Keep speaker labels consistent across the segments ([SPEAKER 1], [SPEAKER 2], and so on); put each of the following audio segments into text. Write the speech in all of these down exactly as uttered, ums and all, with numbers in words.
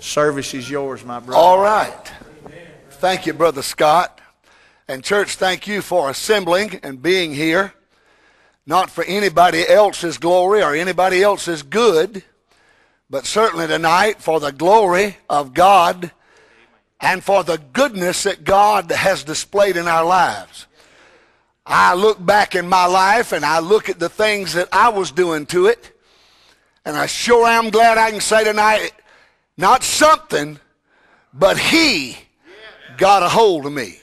[SPEAKER 1] Service is yours, my brother.
[SPEAKER 2] All right. Thank you, Brother Scott. And church, thank you for assembling and being here. Not for anybody else's glory or anybody else's good, but certainly tonight for the glory of God and for the goodness that God has displayed in our lives. I look back in my life and I look at the things that I was doing to it, and I sure am glad I can say tonight, not something, but He got a hold of me.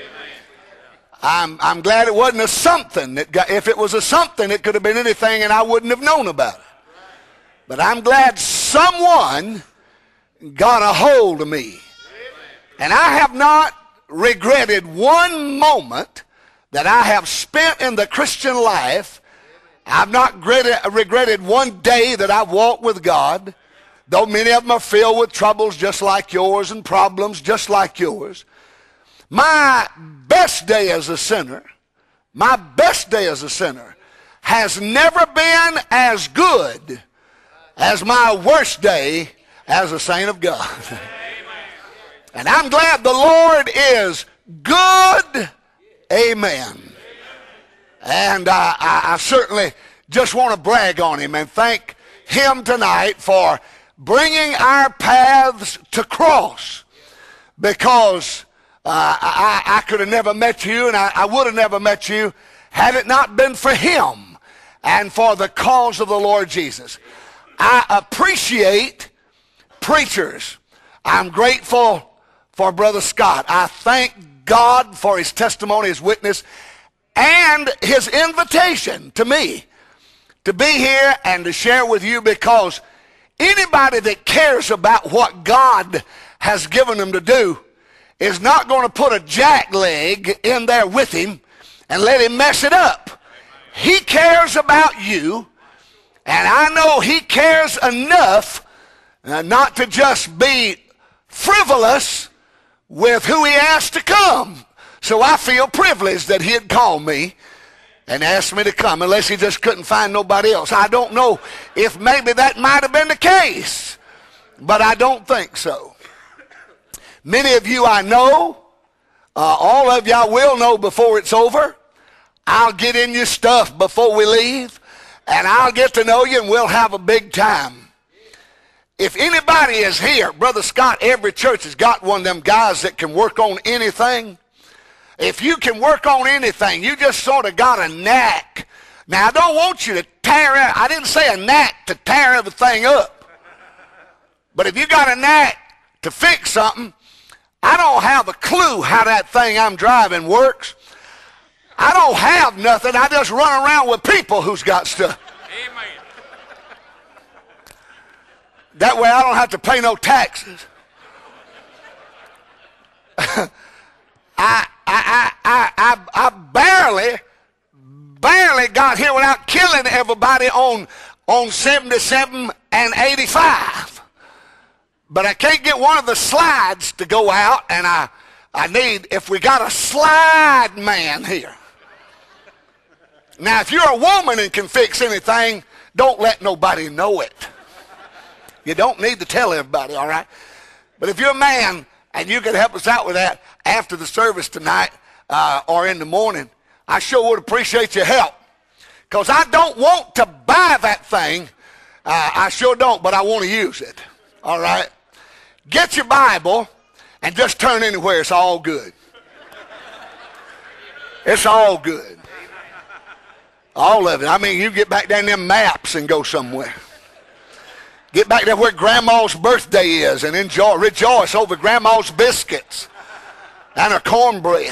[SPEAKER 2] I'm, I'm glad it wasn't a something. That got, if it was a something, it could have been anything and I wouldn't have known about it. But I'm glad someone got a hold of me. And I have not regretted one moment that I have spent in the Christian life. I've not regretted, regretted one day that I've walked with God, though many of them are filled with troubles just like yours and problems just like yours. My best day as a sinner, my best day as a sinner has never been as good as my worst day as a saint of God. And I'm glad the Lord is good. Amen. And I, I, I certainly just want to brag on Him and thank Him tonight for bringing our paths to cross, because uh, I, I could have never met you, and I, I would have never met you had it not been for Him and for the cause of the Lord Jesus. I appreciate preachers. I'm grateful for Brother Scott. I thank God for his testimony, his witness, and his invitation to me to be here and to share with you, because anybody that cares about what God has given them to do is not going to put a jackleg in there with him and let him mess it up. He cares about you, and I know He cares enough uh, not to just be frivolous with who He asked to come. So I feel privileged that He had called me and asked me to come, unless He just couldn't find nobody else. I don't know if maybe that might have been the case, but I don't think so. Many of you I know, uh, all of y'all will know before it's over. I'll get in your stuff before we leave, and I'll get to know you, and we'll have a big time. If anybody is here, Brother Scott, every church has got one of them guys that can work on anything. If you can work on anything, you just sort of got a knack. Now, I don't want you to tear, I didn't say a knack to tear everything up. But if you got a knack to fix something, I don't have a clue how that thing I'm driving works. I don't have nothing. I just run around with people who's got stuff. Amen. That way I don't have to pay no taxes. I, I, I, I, I, I barely, barely got here without killing everybody on, on seventy-seven and eighty-five. But I can't get one of the slides to go out, and I, I need, if we got a slide man here. Now, if you're a woman and can fix anything, don't let nobody know it. You don't need to tell everybody, all right? But if you're a man and you can help us out with that after the service tonight uh, or in the morning, I sure would appreciate your help. Because I don't want to buy that thing. Uh, I sure don't, but I want to use it, all right? Get your Bible and just turn anywhere. It's all good. It's all good. All of it. I mean, you get back down them maps and go somewhere. Get back there where Grandma's birthday is and enjoy, rejoice over Grandma's biscuits and her cornbread.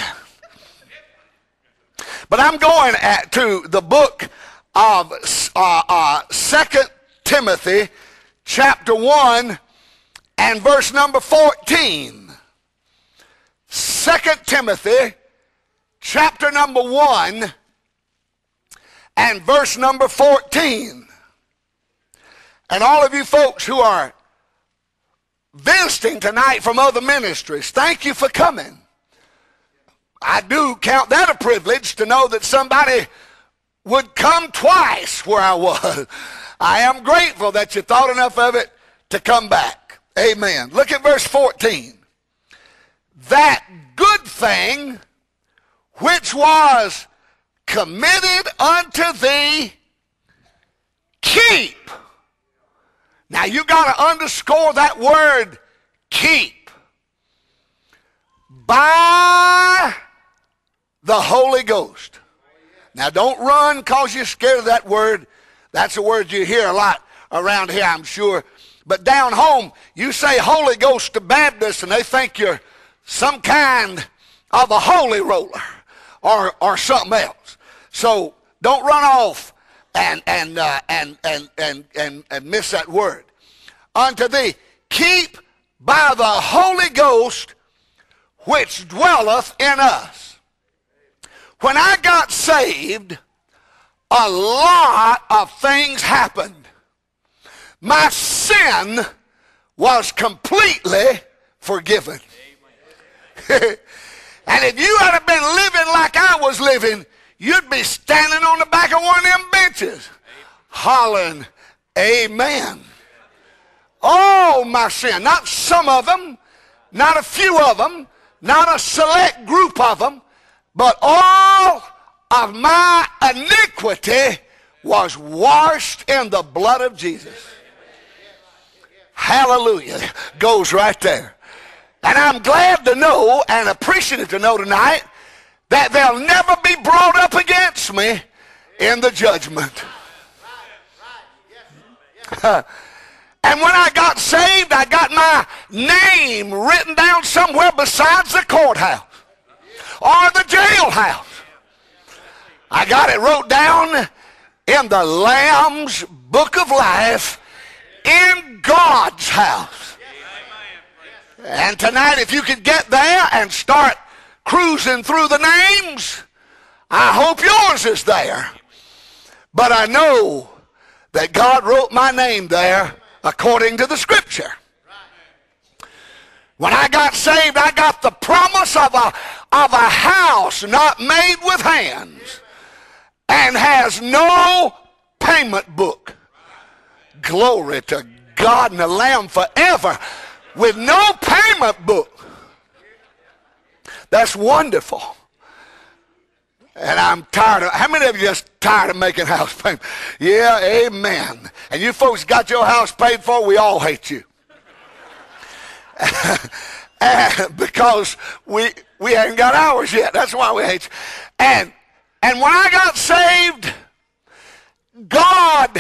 [SPEAKER 2] But I'm going at, to the book of uh, uh, Second Timothy chapter one and verse number fourteen. Second Timothy chapter number one and verse number fourteen. And all of you folks who are visiting tonight from other ministries, thank you for coming. I do count that a privilege to know that somebody would come twice where I was. I am grateful that you thought enough of it to come back. Amen. Look at verse fourteen. That good thing which was committed unto thee, keep. Now you got to underscore that word, keep. By the Holy Ghost. Now don't run because you're scared of that word. That's a word you hear a lot around here, I'm sure. But down home, you say Holy Ghost to Baptists and they think you're some kind of a holy roller or, or something else. So don't run off and, and, uh, and, and, and, and, and miss that word. Unto thee, keep by the Holy Ghost which dwelleth in us. When I got saved, a lot of things happened. My sin was completely forgiven. And if you had been living like I was living, you'd be standing on the back of one of them benches, hollering, amen. Oh, my sin. Not some of them, not a few of them, not a select group of them, but all of my iniquity was washed in the blood of Jesus. Hallelujah. Goes right there. And I'm glad to know and appreciative to know tonight that they'll never be brought up against me in the judgment. And when I got saved, I got my name written down somewhere besides the courthouse or the jailhouse. I got it wrote down in the Lamb's Book of Life in God's house. And tonight, if you could get there and start cruising through the names, I hope yours is there. But I know that God wrote my name there according to the Scripture. When I got saved, I got the promise of a, of a house not made with hands and has no payment book. Glory to God and the Lamb forever with no payment book. That's wonderful. And I'm tired of, how many of you just tired of making house payments? Yeah, amen. And you folks got your house paid for, we all hate you. Because we we ain't got ours yet. That's why we hate you. And, and when I got saved, God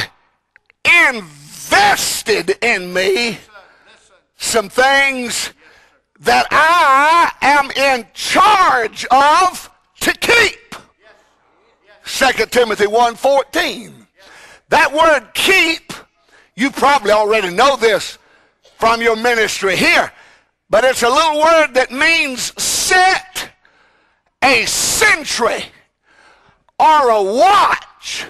[SPEAKER 2] invested in me some things that I am in charge of to keep. Second Timothy one fourteen. That word keep, you probably already know this from your ministry here, but it's a little word that means set a sentry or a watch.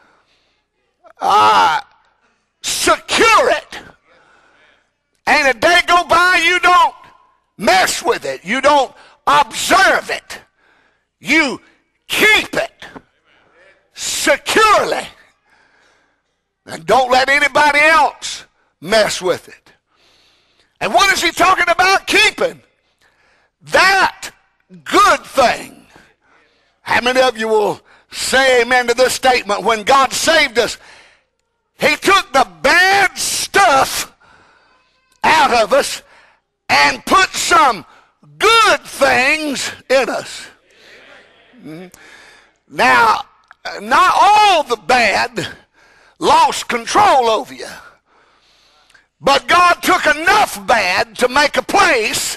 [SPEAKER 2] Uh, secure it. Ain't a day go by you don't mess with it. You don't observe it. You keep it securely. And don't let anybody else mess with it. And what is he talking about keeping? That good thing. How many of you will say amen to this statement? When God saved us, he took the bad stuff out of us and put some good things in us. Mm-hmm. Now, not all the bad lost control over you. But God took enough bad to make a place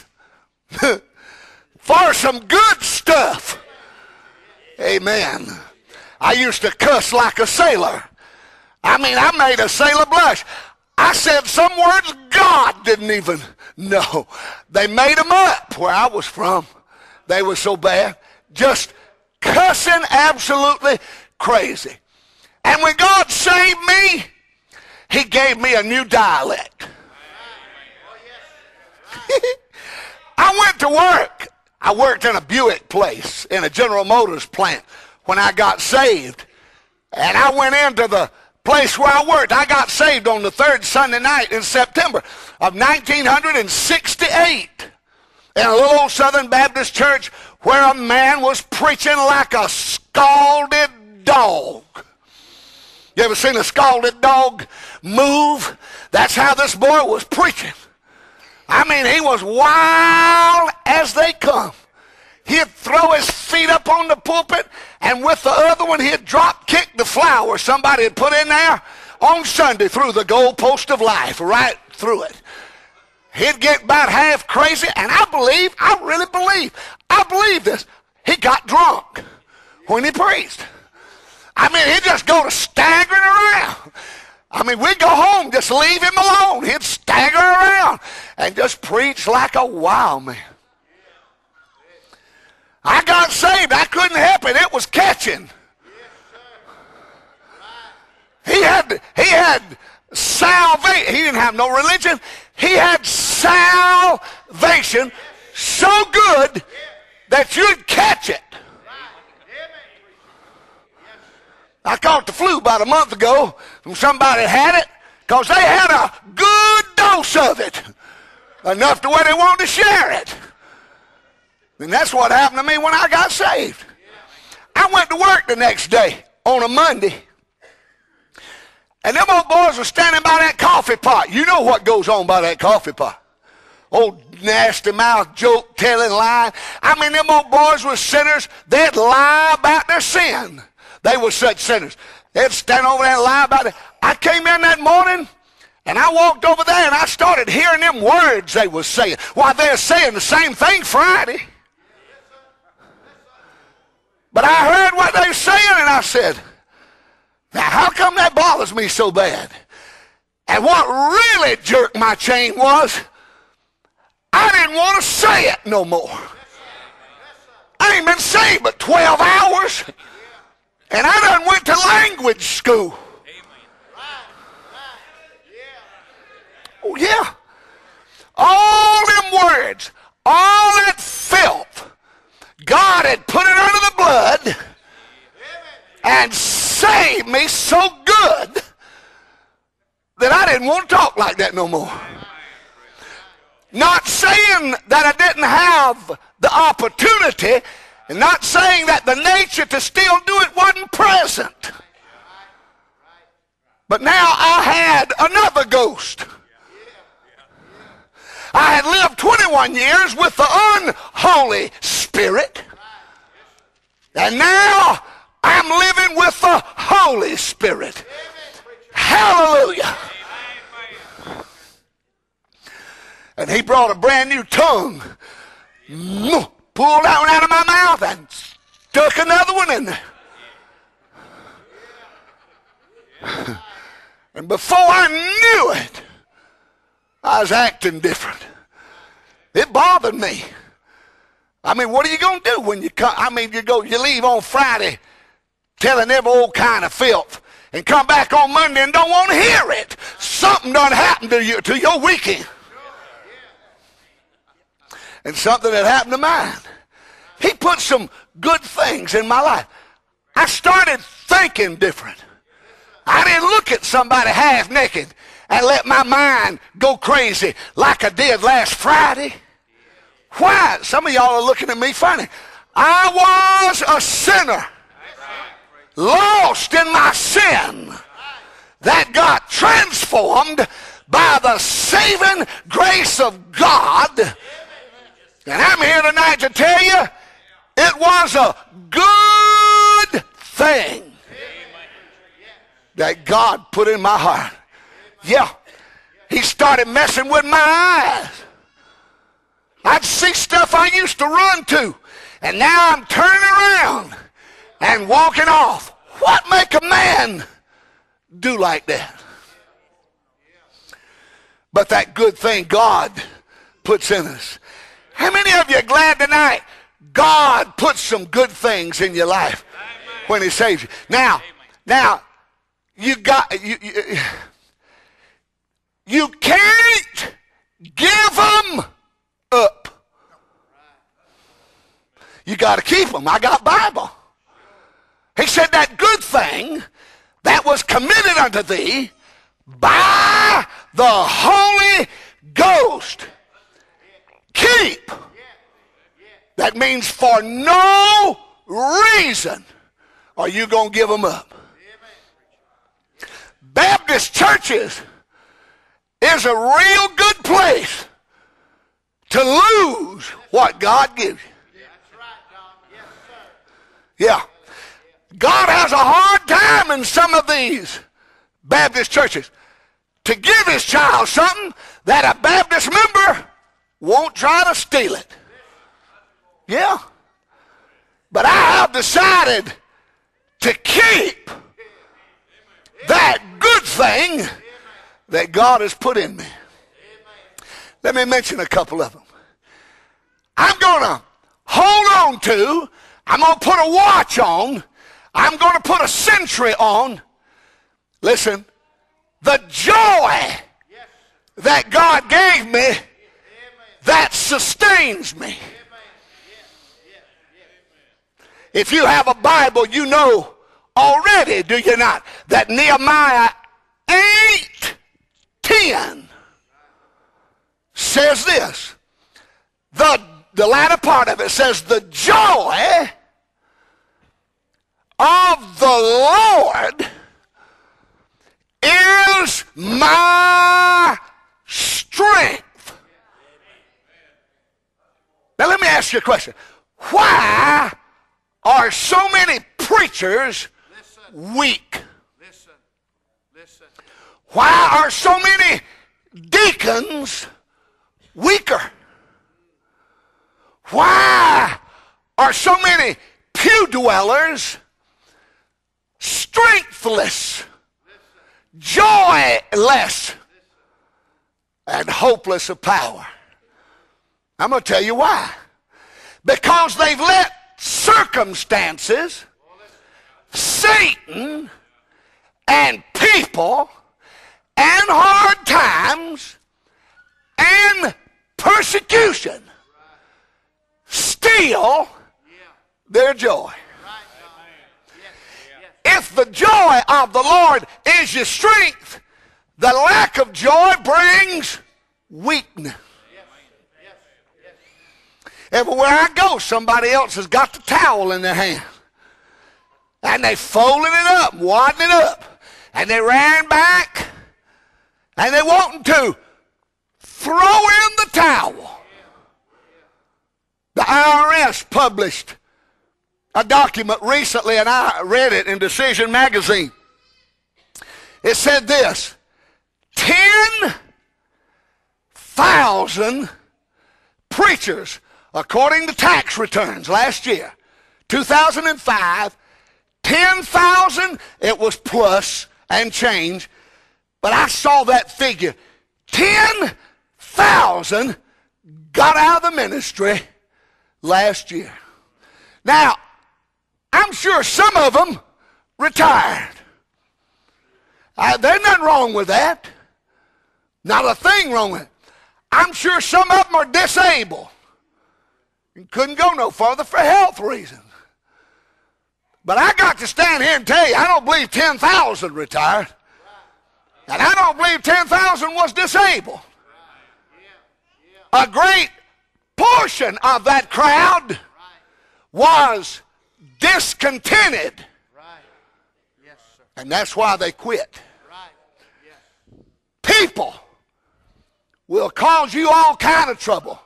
[SPEAKER 2] for some good stuff. Amen. I used to cuss like a sailor. I mean, I made a sailor blush. I said some words God didn't even know. They made them up where I was from. They were so bad. Just cussing absolutely crazy. And when God saved me, he gave me a new dialect. I went to work. I worked in a Buick place in a General Motors plant when I got saved. And I went into the place where I worked. I got saved on the third Sunday night in September of nineteen sixty-eight in a little old Southern Baptist church where a man was preaching like a scalded dog. You ever seen a scalded dog move? That's how this boy was preaching. I mean, he was wild as they come. He'd throw his feet up on the pulpit, and with the other one, he'd drop kick the flower somebody had put in there on Sunday through the goalpost of life, right through it. He'd get about half crazy, and I believe, I really believe, I believe this, he got drunk when he preached. I mean, he'd just go to staggering around. I mean, we'd go home, just leave him alone. He'd stagger around and just preach like a wild man. I got saved. I couldn't help it. It was catching. He had, he had salvation. He didn't have no religion. He had salvation so good that you'd catch it. I caught the flu about a month ago from somebody that had it because they had a good dose of it, enough to where they wanted to share it. And that's what happened to me when I got saved. I went to work the next day on a Monday, and them old boys were standing by that coffee pot. You know what goes on by that coffee pot. Old nasty mouth, joke telling, lying. I mean, them old boys were sinners. They'd lie about their sin. They were such sinners. They'd stand over there and lie about it. I came in that morning, and I walked over there, and I started hearing them words they was saying. Why, they're saying the same thing Friday. But I heard what they were saying, and I said, now, how come that bothers me so bad? And what really jerked my chain was, I didn't want to say it no more. I ain't been saved but twelve hours. And I done went to language school. Oh, yeah. All them words, all that filth, God had put it under the blood and saved me so good that I didn't want to talk like that no more. Not saying that I didn't have the opportunity, and not saying that the nature to still do it wasn't present. But now I had another ghost. I had lived twenty-one years with the unholy spirit. And now I'm living with the Holy Spirit. Hallelujah. And he brought a brand new tongue. Pulled that one out of my mouth and stuck another one in there. And before I knew it, I was acting different. It bothered me. I mean, what are you going to do when you come? I mean, you go, you leave on Friday telling every old kind of filth and come back on Monday and don't want to hear it. Something done happened to you, to your weekend. And something that happened to mine. He put some good things in my life. I started thinking different. I didn't look at somebody half naked and let my mind go crazy like I did last Friday. Why? Some of y'all are looking at me funny. I was a sinner, lost in my sin, that got transformed by the saving grace of God. And I'm here tonight to tell you, it was a good thing that God put in my heart. Yeah, he started messing with my eyes. I'd see stuff I used to run to, and now I'm turning around and walking off. What make a man do like that? But that good thing God puts in us. How many of you are glad tonight God puts some good things in your life when he saves you? Now, now, you got, you, you, you can't give them up. You got to keep them. I got Bible. He said that good thing that was committed unto thee by the Holy Ghost. Keep. That means for no reason are you going to give them up. Baptist churches is a real good place to lose what God gives you. Yeah. God has a hard time in some of these Baptist churches to give his child something that a Baptist member won't try to steal it. Yeah. But I have decided to keep that good thing that God has put in me. Let me mention a couple of them. I'm going to hold on to, I'm going to put a watch on, I'm going to put a century on. Listen, the joy that God gave me that sustains me. If you have a Bible, you know already, do you not, that Nehemiah eight ten says this. The, the latter part of it says, the joy of the Lord is my strength. Now let me ask you a question. Why are so many preachers weak? Listen. Listen. Why are so many deacons weaker? Why are so many pew dwellers strengthless, joyless, and hopeless of power? I'm going to tell you why. Because they've let circumstances, Satan, and people, and hard times, and persecution steal their joy. If the joy of the Lord is your strength, the lack of joy brings weakness. Everywhere I go, somebody else has got the towel in their hand. And they folding it up, wadding it up. And they ran back, and they wanting to throw in the towel. The I R S published a document recently, and I read it in Decision Magazine. It said this: ten thousand preachers, according to tax returns last year, two thousand five, ten thousand, it was plus and change, but I saw that figure. ten thousand got out of the ministry last year. Now, I'm sure some of them retired. Uh, there's nothing wrong with that. Not a thing wrong with it. I'm sure some of them are disabled and couldn't go no further for health reasons. But I got to stand here and tell you, I don't believe ten thousand retired. And I don't believe ten thousand was disabled. A great portion of that crowd was discontented. And that's why they quit. People will cause you all kind of trouble.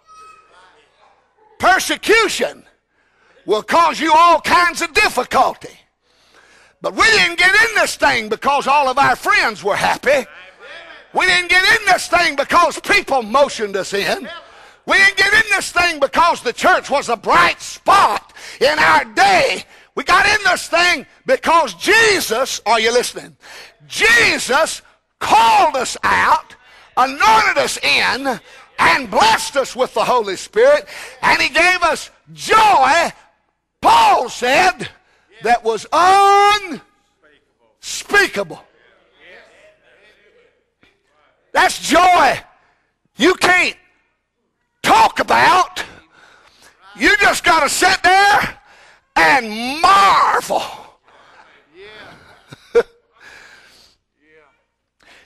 [SPEAKER 2] Persecution will cause you all kinds of difficulty. But we didn't get in this thing because all of our friends were happy. We didn't get in this thing because people motioned us in. We didn't get in this thing because the church was a bright spot in our day. We got in this thing because Jesus, are you listening? Jesus called us out, anointed us in, and blessed us with the Holy Spirit, and he gave us joy, Paul said, that was unspeakable. That's joy you can't talk about. You just got to sit there and marvel.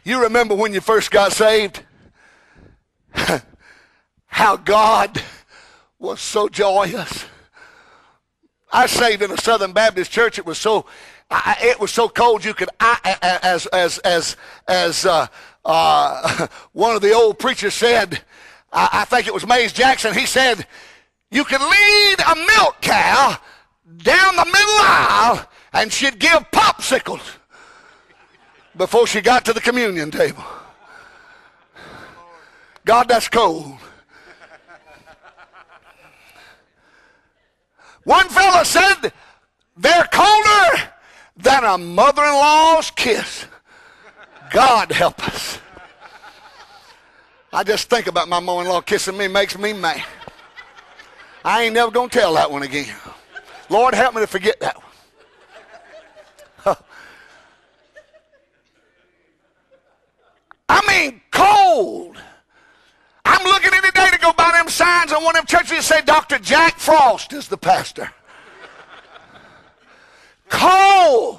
[SPEAKER 2] You remember when you first got saved? How God was so joyous. I saved in a Southern Baptist church. It was so, I, it was so cold you could, I, as as as as uh, uh, one of the old preachers said, I, I think it was Mays Jackson. He said, you could lead a milk cow down the middle aisle, and she'd give popsicles before she got to the communion table. God, that's cold. One fella said, they're colder than a mother-in-law's kiss. God help us. I just think about my mother-in-law kissing me, makes me mad. I ain't never going to tell that one again. Lord, help me to forget that one. I mean, cold. I'm looking any day to go by them signs on one of them churches that say Doctor Jack Frost is the pastor. Cold.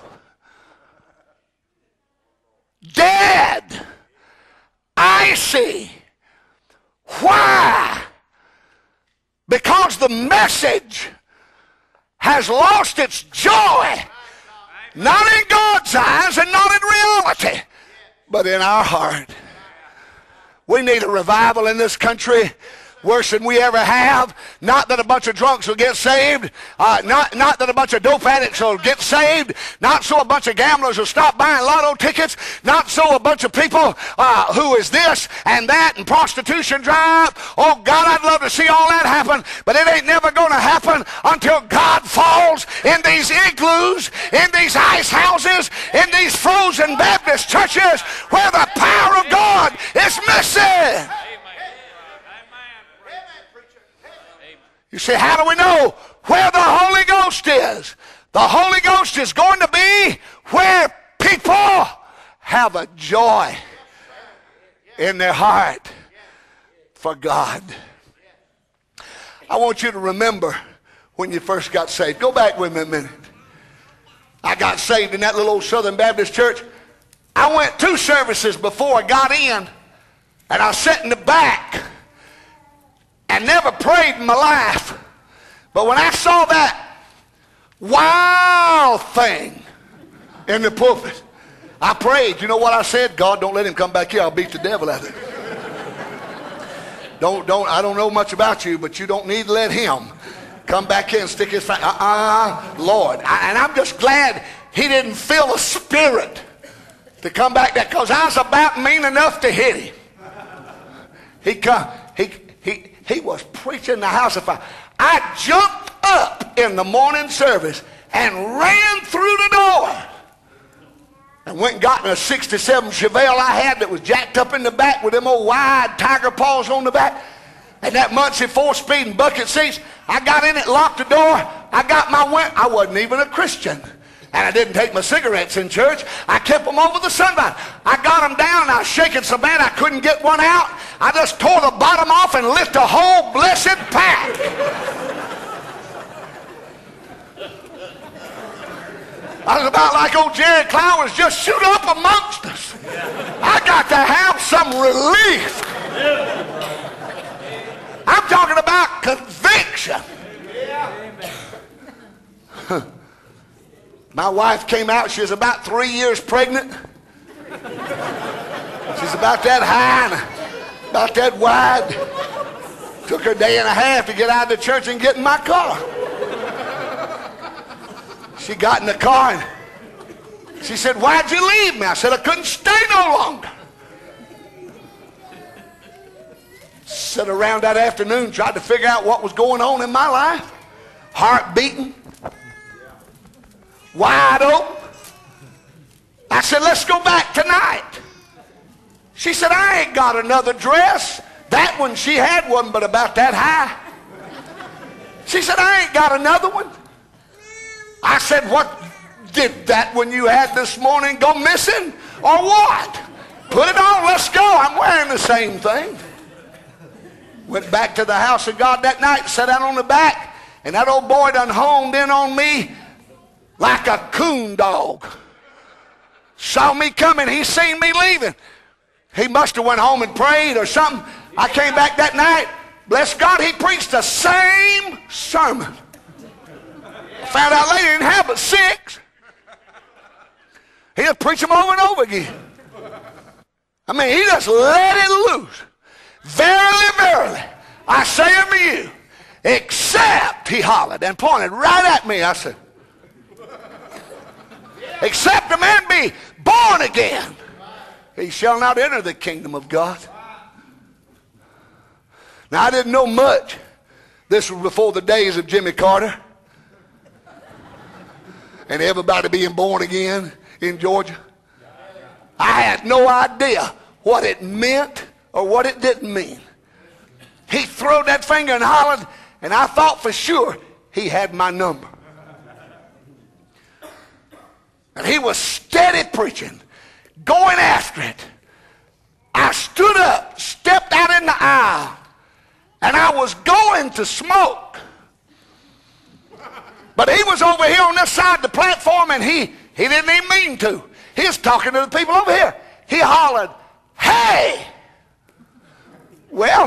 [SPEAKER 2] Dead. Icy. Why? Because the message has lost its joy. Not in God's eyes and not in reality, but in our heart. We need a revival in this country worse than we ever have. Not that a bunch of drunks will get saved. Uh, not, not that a bunch of dope addicts will get saved. Not so a bunch of gamblers will stop buying lotto tickets. Not so a bunch of people uh, who is this and that and prostitution drive. Oh, God, I'd love to see all that happen. But it ain't never going to happen until God falls in these igloos, in these ice houses, in these frozen Baptist churches where the power of God is missing. You say, how do we know where the Holy Ghost is? The Holy Ghost is going to be where people have a joy in their heart for God. I want you to remember when you first got saved. Go back with me a minute. I got saved in that little old Southern Baptist church. I went two services before I got in, and I sat in the back and never prayed in my life. But when I saw that wild thing in the pulpit, I prayed. You know what I said? God, don't let him come back here. I'll beat the devil out of him. Don't, don't, I don't know much about you, but you don't need to let him come back here and stick his finger. Uh-uh, Lord. I, and I'm just glad he didn't feel a spirit to come back there, because I was about mean enough to hit him. He come, he, he, He was preaching the house of fire. I jumped up in the morning service and ran through the door and went and got in a sixty-seven Chevelle I had that was jacked up in the back with them old wide tiger paws on the back and that Muncie four-speed and bucket seats. I got in it, locked the door. I got my went. I wasn't even a Christian. And I didn't take my cigarettes in church. I kept them over the sunlight. I got them down and I was shaking so bad I couldn't get one out. I just tore the bottom off and lit the whole blessed pack. I was about like old Jerry Clowers, just shoot up amongst us. I got to have some relief. I'm talking about conviction. My wife came out, she was about three years pregnant. She's about that high and about that wide. Took her a day and a half to get out of the church and get in my car. She got in the car and she said, why'd you leave me? I said, I couldn't stay no longer. Sat around that afternoon, tried to figure out what was going on in my life. Heart beating. Wide open. I said, let's go back tonight. She said, I ain't got another dress. That one she had wasn't but about that high. She said, I ain't got another one. I said, what, did that one you had this morning go missing or what? Put it on, let's go. I'm wearing the same thing. Went back to the house of God that night, sat down on the back, and that old boy done honed in on me like a coon dog. saw me coming. He seen me leaving. He must have went home and prayed or something. I came back that night. Bless God, he preached the same sermon. I found out later he didn't have but six. He just preached them over and over again. I mean, he just let it loose. Verily, verily, I say unto you, except, he hollered and pointed right at me. I said, except a man be born again, he shall not enter the kingdom of God. Now, I didn't know much. This was before the days of Jimmy Carter and everybody being born again in Georgia. I had no idea what it meant or what it didn't mean. He threw that finger and hollered, and I thought for sure he had my number. And he was steady preaching, going after it. I stood up, stepped out in the aisle, and I was going to smoke. But he was over here on this side of the platform, and he, he didn't even mean to. He was talking to the people over here. He hollered, hey! Well,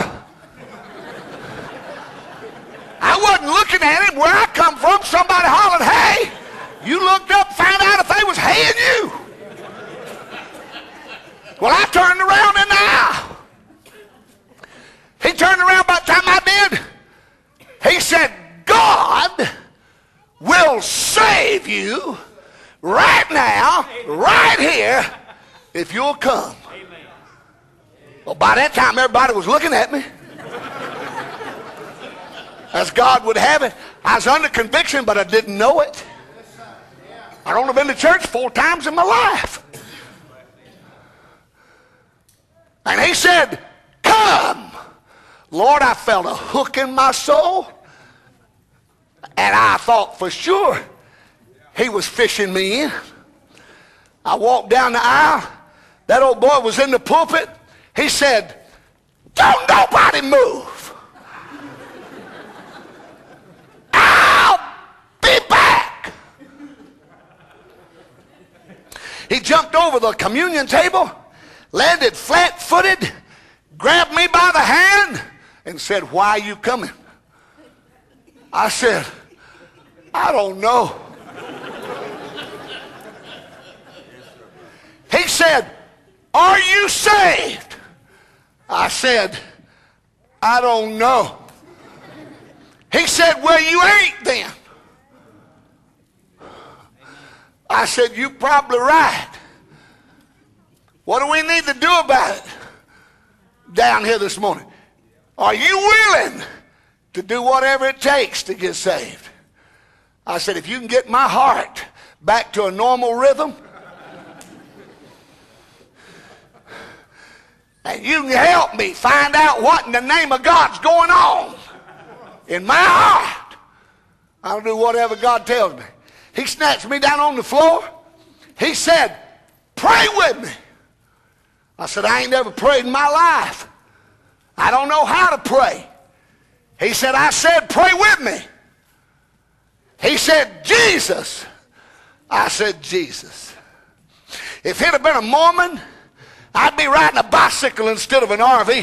[SPEAKER 2] I wasn't looking at him. Where I come from, somebody hollered, hey! You looked up, found out if they was haying you. Well, I turned around in the aisle. He turned around by the time I did. He said, God will save you right now, right here, if you'll come. Well, by that time, everybody was looking at me. As God would have it, I was under conviction, but I didn't know it. I'd only been to church four times in my life. And he said, come. Lord, I felt a hook in my soul. And I thought for sure he was fishing me in. I walked down the aisle. That old boy was in the pulpit. He said, don't nobody move. I'll be back. He jumped over the communion table, landed flat-footed, grabbed me by the hand, and said, why are you coming? I said, I don't know. He said, are you saved? I said, I don't know. He said, well, you ain't then. I said, you're probably right. What do we need to do about it down here this morning? Are you willing to do whatever it takes to get saved? I said, if you can get my heart back to a normal rhythm, and you can help me find out what in the name of God's going on in my heart, I'll do whatever God tells me. He snatched me down on the floor. He said, pray with me. I said, I ain't never prayed in my life. I don't know how to pray. He said, I said, pray with me. He said, Jesus. I said, Jesus. If it had been a Mormon, I'd be riding a bicycle instead of an R V.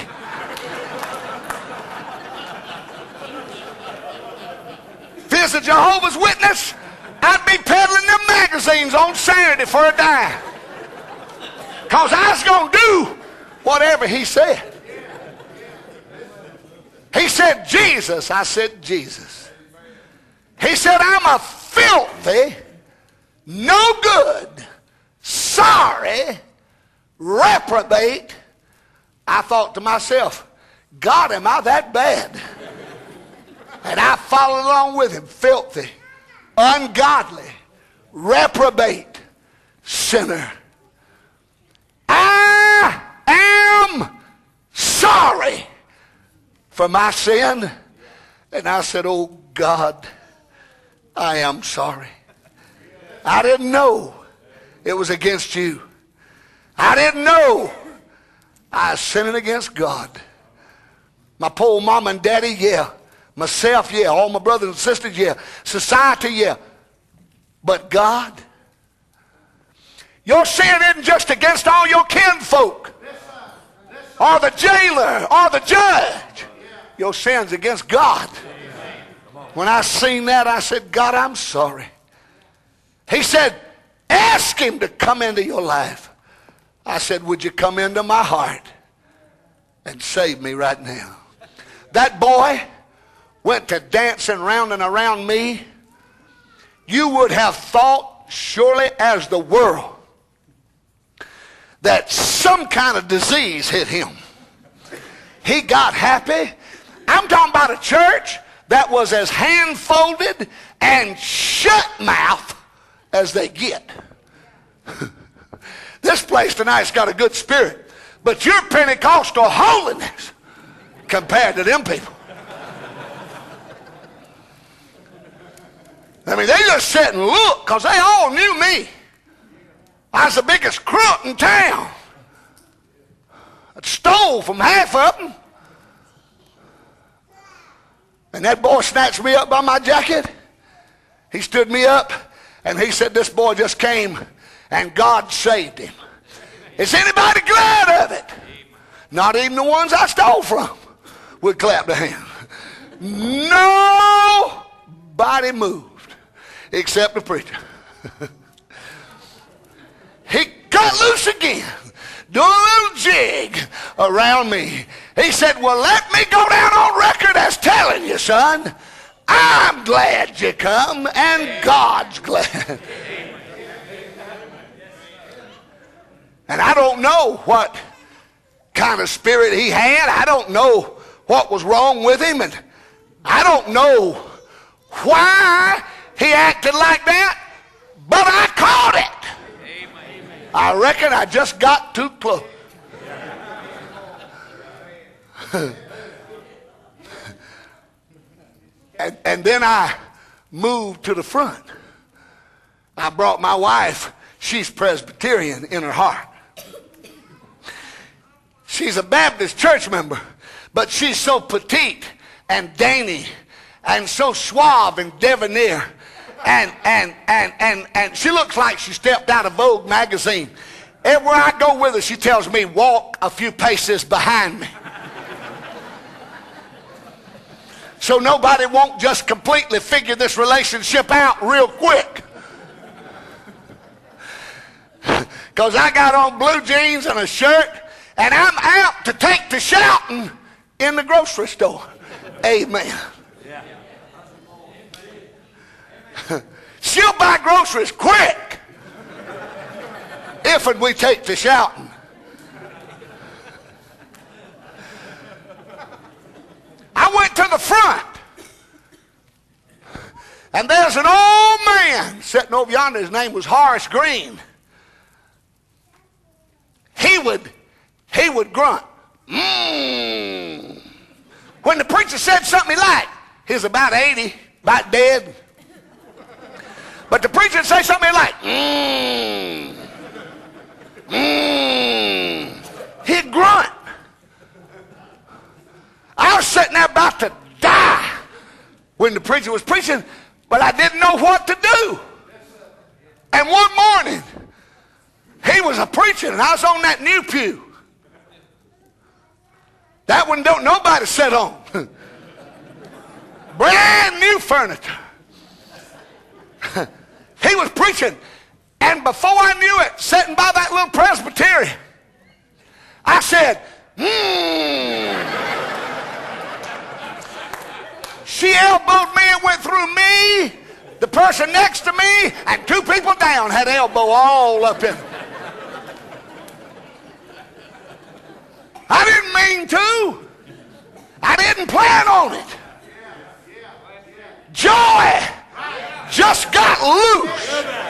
[SPEAKER 2] If it's a Jehovah's Witness, I'd be peddling them magazines on Saturday for a dime. Because I was going to do whatever he said. He said, Jesus. I said, Jesus. He said, I'm a filthy, no good, sorry, reprobate. I thought to myself, God, am I that bad? And I followed along with him. Filthy, ungodly, reprobate, sinner. I am sorry for my sin. And I said, oh God, I am sorry. I didn't know it was against you. I didn't know I was sinning against God. My poor mom and daddy, yeah. Myself, yeah. All my brothers and sisters, yeah. Society, yeah. But God, Your sin isn't just against all your kinfolk or the jailer or the judge. Your sin's against God. When I seen that, I said, God, I'm sorry. He said, ask him to come into your life. I said, would you come into my heart and save me right now? That boy went to dancing round and around me. You would have thought, surely as the world, that some kind of disease hit him. He got happy. I'm talking about a church that was as hand-folded and shut-mouth as they get. This place tonight's got a good spirit, but your Pentecostal holiness compared to them people. I mean, they just sit and look because they all knew me. I was the biggest crook in town. I stole from half of them. And that boy snatched me up by my jacket. He stood me up and he said, this boy just came and God saved him. Is anybody glad of it? Not even the ones I stole from would clap their hand. Nobody moved except the preacher. He got loose again, doing a little jig around me. He said, well, let me go down on record as telling you, son, I'm glad you come and God's glad. And I don't know what kind of spirit he had. I don't know what was wrong with him. And I don't know why he acted like that. But I caught it. I reckon I just got too close. and, and then I moved to the front. I brought my wife. She's Presbyterian in her heart. She's a Baptist church member, but she's so petite and dainty and so suave and debonair. And, and, and, and, and she looks like she stepped out of Vogue magazine. Everywhere I go with her, she tells me, walk a few paces behind me. So nobody won't just completely figure this relationship out real quick. Because I got on blue jeans and a shirt, and I'm out to take to shouting in the grocery store. Amen. She'll buy groceries quick if and we take to shouting. I went to the front, and there's an old man sitting over yonder. His name was Horace Green. He would, he would grunt. Mmm. When the preacher said something he liked, he was about eighty, about dead. But the preacher would say something like, mmm, mmm. He'd grunt. I was sitting there about to die when the preacher was preaching, but I didn't know what to do. And one morning, he was a preacher, and I was on that new pew. That one don't nobody sit on. Brand new furniture. He was preaching, and before I knew it, sitting by that little Presbyterian, I said, hmm. She elbowed me and went through me, the person next to me, and two people down had elbow all up in. I didn't mean to. I didn't plan on it. Joy just got loose.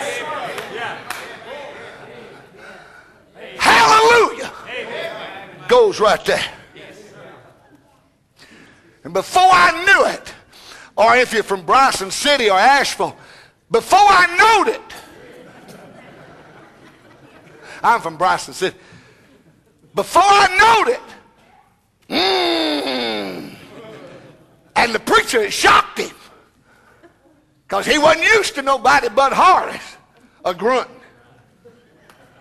[SPEAKER 2] Hallelujah. Goes right there. And before I knew it, or if you're from Bryson City or Asheville, before I knowed it, I'm from Bryson City. Before I knowed it, mm, and the preacher, it shocked him. Because he wasn't used to nobody but Horace, a grunt.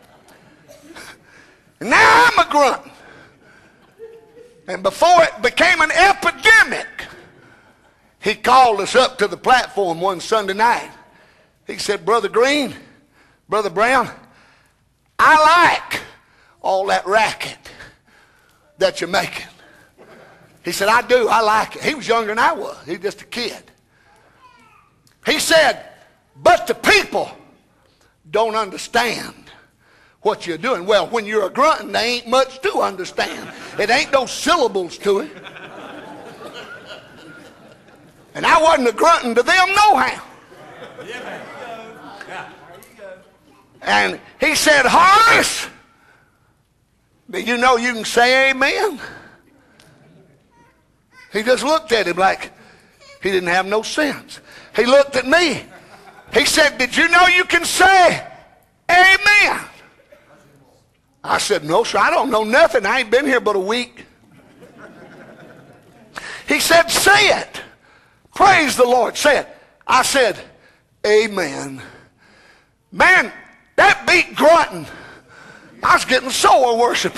[SPEAKER 2] And now I'm a grunt. And before it became an epidemic, he called us up to the platform one Sunday night. He said, Brother Green, Brother Brown, I like all that racket that you're making. He said, I do, I like it. He was younger than I was. He was just a kid. He said, but the people don't understand what you're doing. Well, when you're a grunting, there ain't much to understand. It ain't no syllables to it. And I wasn't a grunting to them nohow. And he said, Horace, do you know you can say amen? He just looked at him like he didn't have no sense. He looked at me. He said, did you know you can say amen? I said, no, sir, I don't know nothing. I ain't been here but a week. He said, say it. Praise the Lord. Say it. I said, amen. Man, that beat grunting. I was getting soul worship.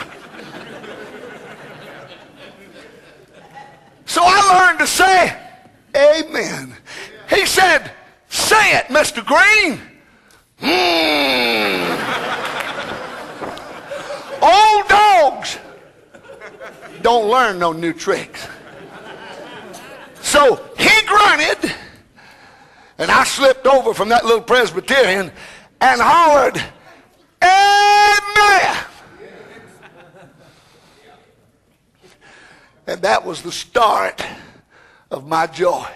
[SPEAKER 2] So I learned to say amen. He said, say it, Mister Green. Mm. Old dogs don't learn no new tricks. So he grunted, and I slipped over from that little Presbyterian and hollered, amen. And that was the start of my joy.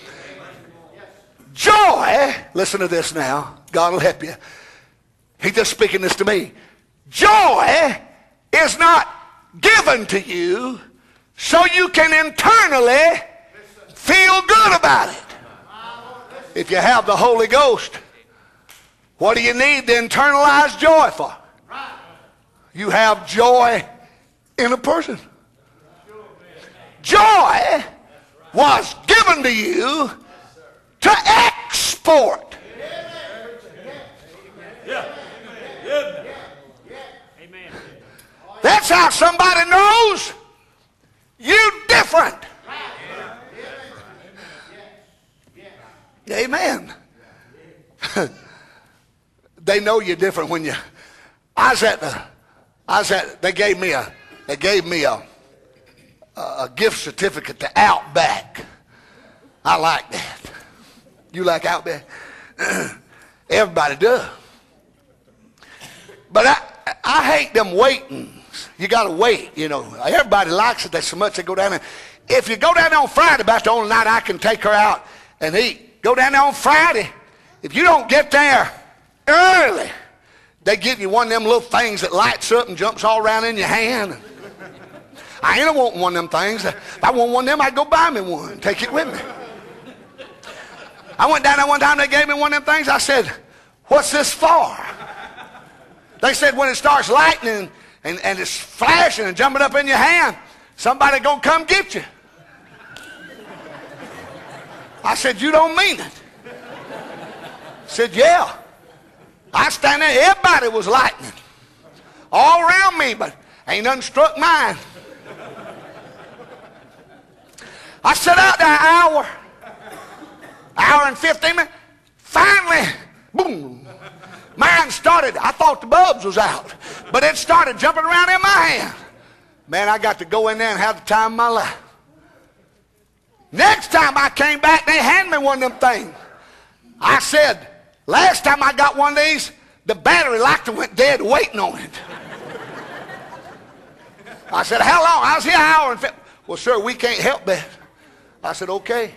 [SPEAKER 2] Joy, listen to this now. God will help you. He's just speaking this to me. Joy is not given to you so you can internally feel good about it. If you have the Holy Ghost, what do you need to internalize joy for? You have joy in a person. Joy was given to you to export. That's how somebody knows you different. Amen. They know you're different when you. I was at the. I was at. They gave me a. They gave me a. A gift certificate to Outback. I like that. You like Outback? Everybody does. But I, I hate them waitings. You got to wait, you know. Everybody likes it. There's so much they go down there. If you go down there on Friday, about the only night I can take her out and eat. Go down there on Friday. If you don't get there early, they give you one of them little things that lights up and jumps all around in your hand. I ain't want one of them things. If I want one of them, I'd go buy me one. Take it with me. I went down there one time, they gave me one of them things. I said, what's this for? They said when it starts lightning and, and it's flashing and jumping up in your hand, somebody gonna come get you. I said, you don't mean it. I said, yeah. I stand there, everybody was lightning. All around me, but ain't nothing struck mine. I sat out there an hour, hour and fifteen minutes. Finally, boom, mine started. I thought the bulbs was out, but it started jumping around in my hand. Man, I got to go in there and have the time of my life. Next time I came back, they handed me one of them things. I said, last time I got one of these, the battery like to went dead waiting on it. I said, how long? I was here an hour and fifteen. Well, sir, we can't help that. I said, okay.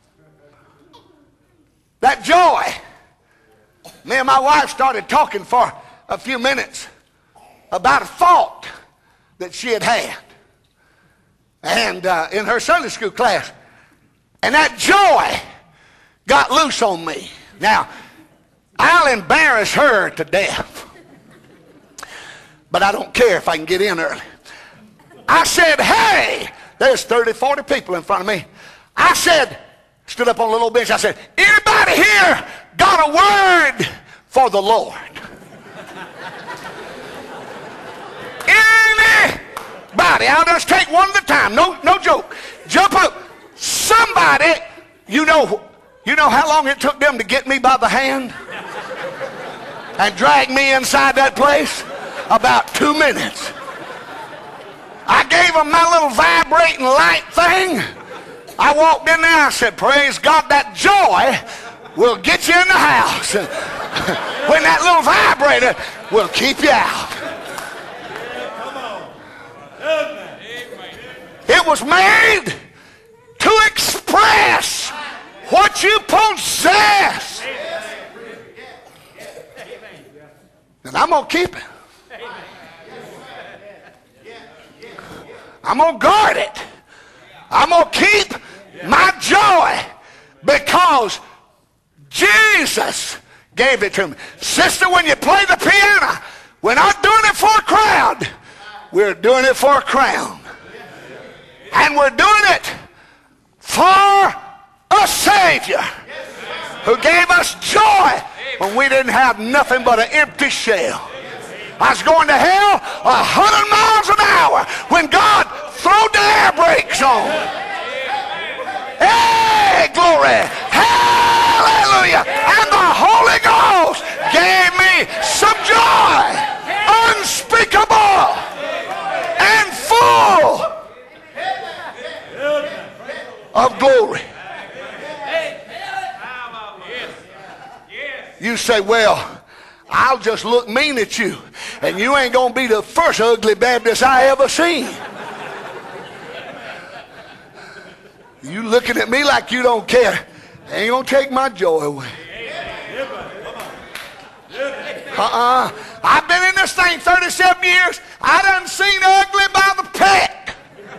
[SPEAKER 2] That joy. Me and my wife started talking for a few minutes about a thought that she had had. And uh, in her Sunday school class. And that joy got loose on me. Now, I'll embarrass her to death. But I don't care if I can get in early. I said, hey, there's thirty, forty people in front of me. I said, stood up on a little bench, I said, anybody here got a word for the Lord? Somebody, I'll just take one at a time. No, no joke. Jump up. Somebody, you know, you know how long it took them to get me by the hand and drag me inside that place? About two minutes. I gave them my little vibrating light thing. I walked in there, I said, praise God, that joy will get you in the house. When that little vibrator will keep you out. It was made to express what you possess. And I'm going to keep it. I'm going to guard it. I'm going to keep my joy because Jesus gave it to me. Sister, when you play the piano, we're not doing it for a crowd. We're doing it for a crown. And we're doing it for a Savior who gave us joy when we didn't have nothing but an empty shell. I was going to hell a hundred miles an hour when God threw the air brakes on. Hey, glory. Hallelujah. And the Holy Ghost gave me some joy unspeakable and full of glory. You say, well, I'll just look mean at you, and you ain't going to be the first ugly Baptist I ever seen. You looking at me like you don't care. Ain't going to take my joy away. Uh-uh. I've been in this thing thirty-seven years. I done seen ugly by the peck.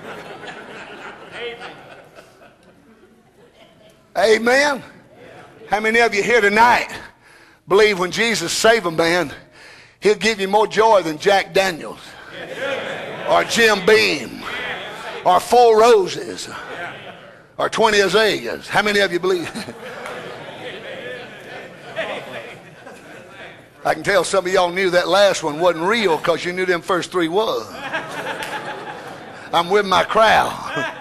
[SPEAKER 2] Amen. How many of you here tonight believe when Jesus saved a man, he'll give you more joy than Jack Daniels or Jim Beam or Four Roses or twenty azaleas? How many of you believe? I can tell some of y'all knew that last one wasn't real because you knew them first three was. I'm with my crowd.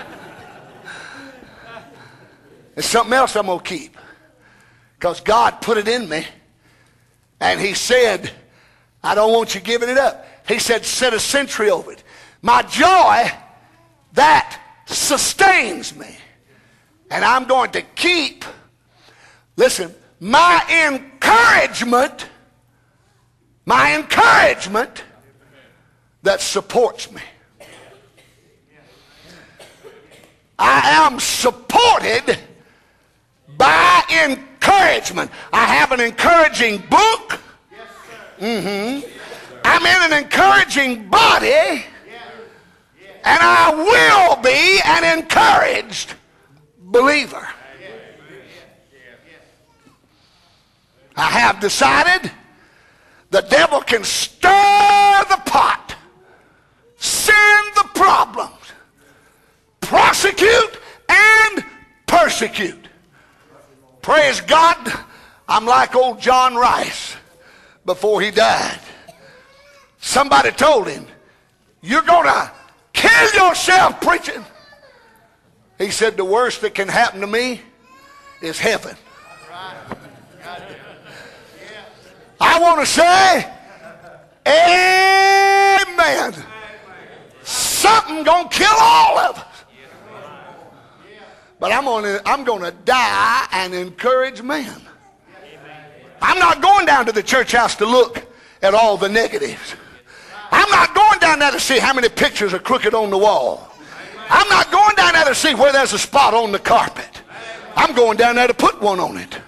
[SPEAKER 2] It's something else I'm going to keep. Because God put it in me. And he said, I don't want you giving it up. He said, set a century over it. My joy, that sustains me. And I'm going to keep, listen, my encouragement, my encouragement that supports me. I am supported by encouragement. I have an encouraging book. Mm-hmm. I'm in an encouraging body. And I will be an encouraged believer. I have decided the devil can stir the pot, send the problems, prosecute and persecute. Praise God, I'm like old John Rice before he died. Somebody told him, you're going to kill yourself preaching. He said, the worst that can happen to me is heaven. I want to say, amen. Something going to kill all of us. But I'm going I'm going to die an encouraged man. I'm not going down to the church house to look at all the negatives. I'm not going down there to see how many pictures are crooked on the wall. I'm not going down there to see where there's a spot on the carpet. I'm going down there to put one on it.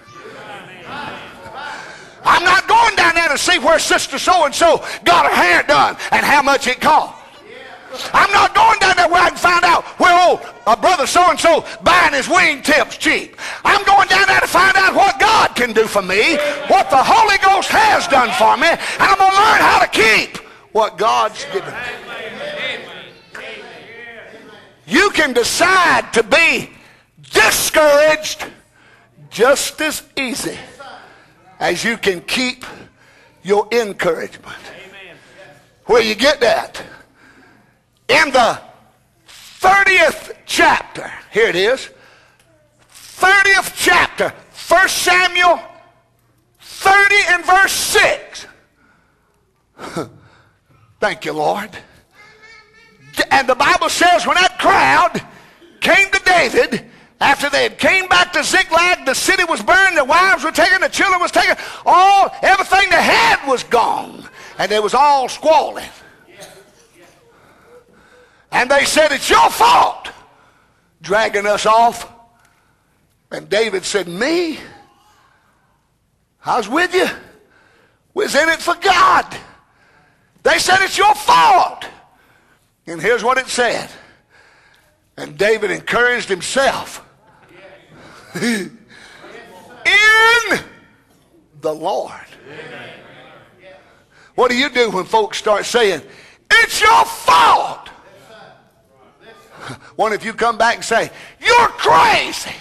[SPEAKER 2] I'm not going down there to see where sister so-and-so got her hair done and how much it cost. I'm not going down there where I can find out where old uh, brother so-and-so buying his wingtips cheap. I'm going down there to find out what God can do for me, what the Holy Ghost has done for me, and I'm going to learn how to keep what God's given me. You can decide to be discouraged just as easy as you can keep your encouragement. Where you get that? in the thirtieth chapter. Here it is. thirtieth chapter. First Samuel thirty and verse six. Thank you, Lord. And the Bible says when that crowd came to David, after they had came back to Ziklag, the city was burned, the wives were taken, the children was taken, all, everything they had was gone. And they was all squalling. And they said, it's your fault, dragging us off. And David said, me? I was with you. We was in it for God. They said, it's your fault. And here's what it said. And David encouraged himself in the Lord. What do you do when folks start saying, it's your fault? One, if you come back and say, you're crazy.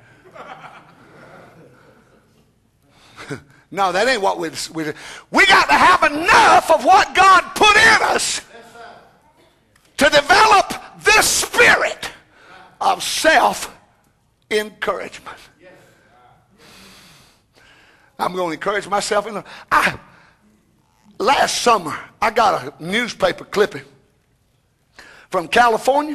[SPEAKER 2] No, that ain't what we, we we got to have enough of what God put in us to develop this spirit of self-encouragement. I'm going to encourage myself. In the, I, last summer, I got a newspaper clipping from California.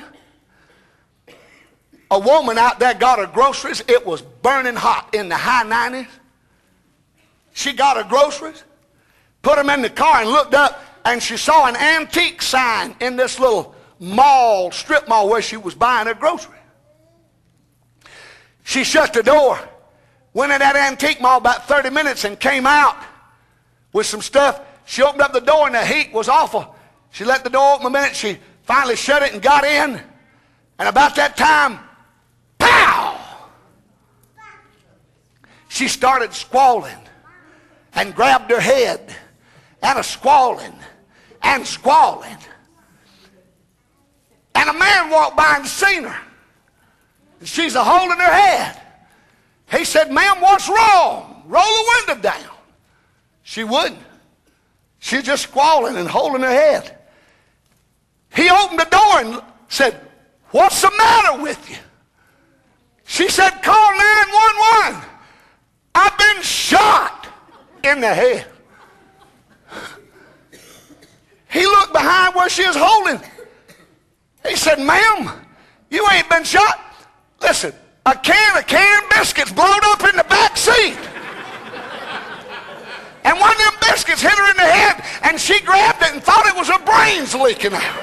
[SPEAKER 2] A woman out there got her groceries. It was burning hot in the high nineties. She got her groceries, put them in the car and looked up, and she saw an antique sign in this little mall, strip mall where she was buying her groceries. She shut the door, went in that antique mall about thirty minutes and came out with some stuff. She opened up the door and the heat was awful. She let the door open a minute. She finally shut it and got in. And about that time, pow! She started squalling and grabbed her head and a squalling and squalling. And a man walked by and seen her. And she's a holding her head. He said, ma'am, what's wrong? Roll the window down. She wouldn't. She's just squalling and holding her head. He opened the door and said, what's the matter with you? She said, call nine one one. I've been shot in the head. He looked behind where she was holding. He said, ma'am, you ain't been shot. Listen, a can of canned biscuits blowed up in the back seat. And one of them biscuits hit her in the head, and she grabbed it and thought it was her brains leaking out.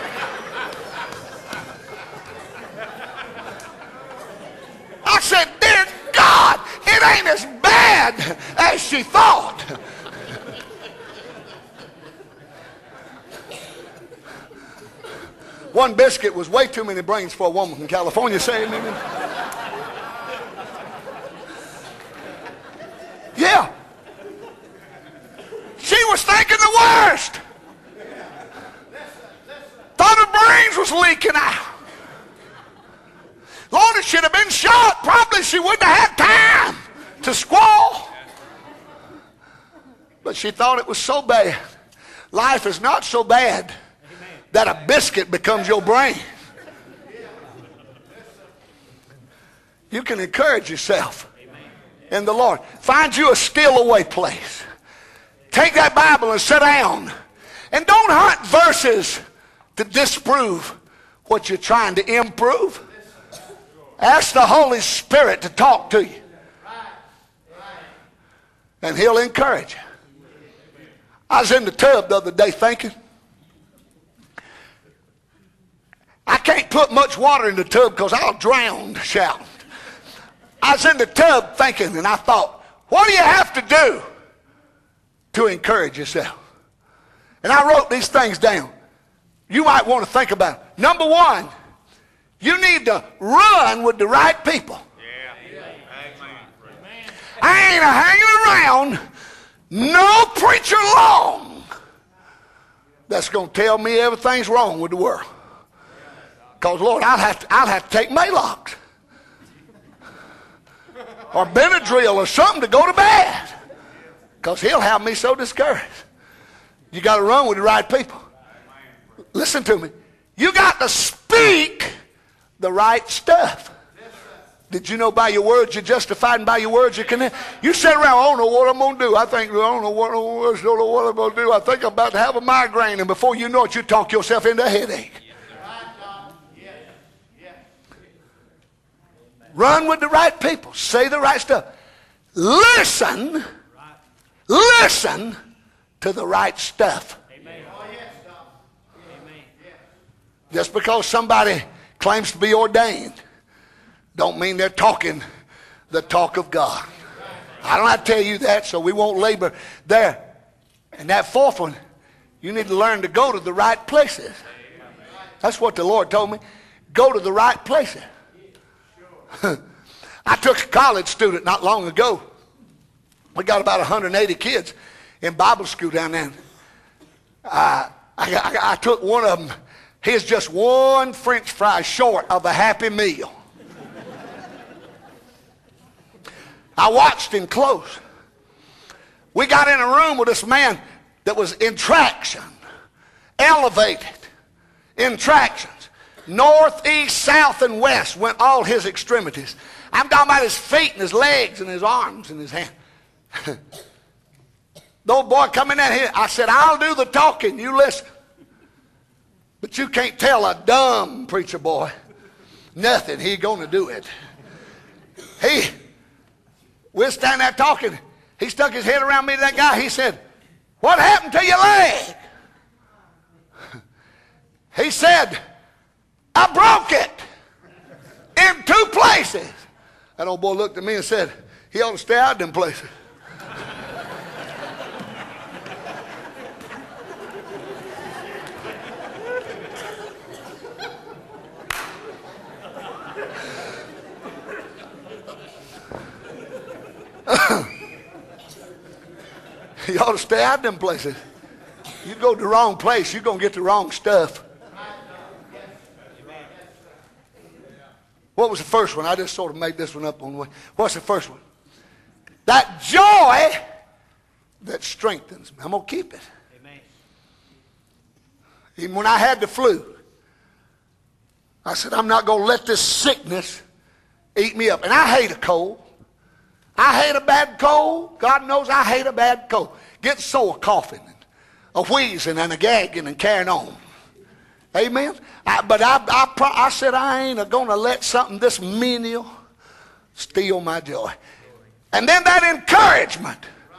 [SPEAKER 2] I said, dear God, it ain't as bad as she thought. One biscuit was way too many brains for a woman from California. Say amen. Yeah. She was thinking the worst. Thought her brains was leaking out. Lord, it should have been shot. Probably she wouldn't have had time to squall. But she thought it was so bad. Life is not so bad that a biscuit becomes your brain. You can encourage yourself in the Lord. Find you a still away place. Take that Bible and sit down. And don't hunt verses to disprove what you're trying to improve. Ask the Holy Spirit to talk to you. And He'll encourage you. I was in the tub the other day thinking, I can't put much water in the tub because I'll drown shouting. I was in the tub thinking, and I thought, what do you have to do to encourage yourself? And I wrote these things down. You might want to think about it. Number one, you need to run with the right people. Yeah. I ain't a hanging around no preacher long that's going to tell me everything's wrong with the world. Because, Lord, I'll have to, I'll have to take Maalox or Benadryl or something to go to bed. Because he'll have me so discouraged. You got to run with the right people. Listen to me. You got to speak the right stuff. Did you know by your words you're justified and by your words you're condemned? You sit around, I don't know what I'm going to do. I think, I don't know what, I don't know what I'm going to do. I think I'm about to have a migraine. And before you know it, you talk yourself into a headache. Run with the right people. Say the right stuff. Listen. Listen to the right stuff. Just because somebody claims to be ordained don't mean they're talking the talk of God. I don't have to tell you that, so we won't labor there. And that fourth one, you need to learn to go to the right places. That's what the Lord told me. Go to the right places. I took a college student not long ago. We got about one hundred eighty kids in Bible school down there. Uh, I, I, I took one of them. He's just one French fry short of a Happy Meal. I watched him close. We got in a room with this man that was in traction, elevated, in tractions. North, east, south, and west went all his extremities. I'm talking about his feet and his legs and his arms and his hands. The old boy coming in here, I said, I'll do the talking, you listen. But you can't tell a dumb preacher boy nothing. He gonna do it. He, we're standing there talking. He stuck his head around me to that guy. He said, what happened to your leg? He said, I broke it in two places. That old boy looked at me and said, he ought to stay out of them places. You ought to stay out of them places. You go to the wrong place, you're going to get the wrong stuff. What was the first one? I just sort of made this one up on the way. What's the first one? That joy that strengthens me. I'm going to keep it. Amen. Even when I had the flu, I said, I'm not going to let this sickness eat me up. And I hate a cold. I hate a bad cold. God knows I hate a bad cold. Get sore coughing and a wheezing and a gagging and carrying on. Amen. I, but I, I, I said I ain't going to let something this menial steal my joy. And then that encouragement.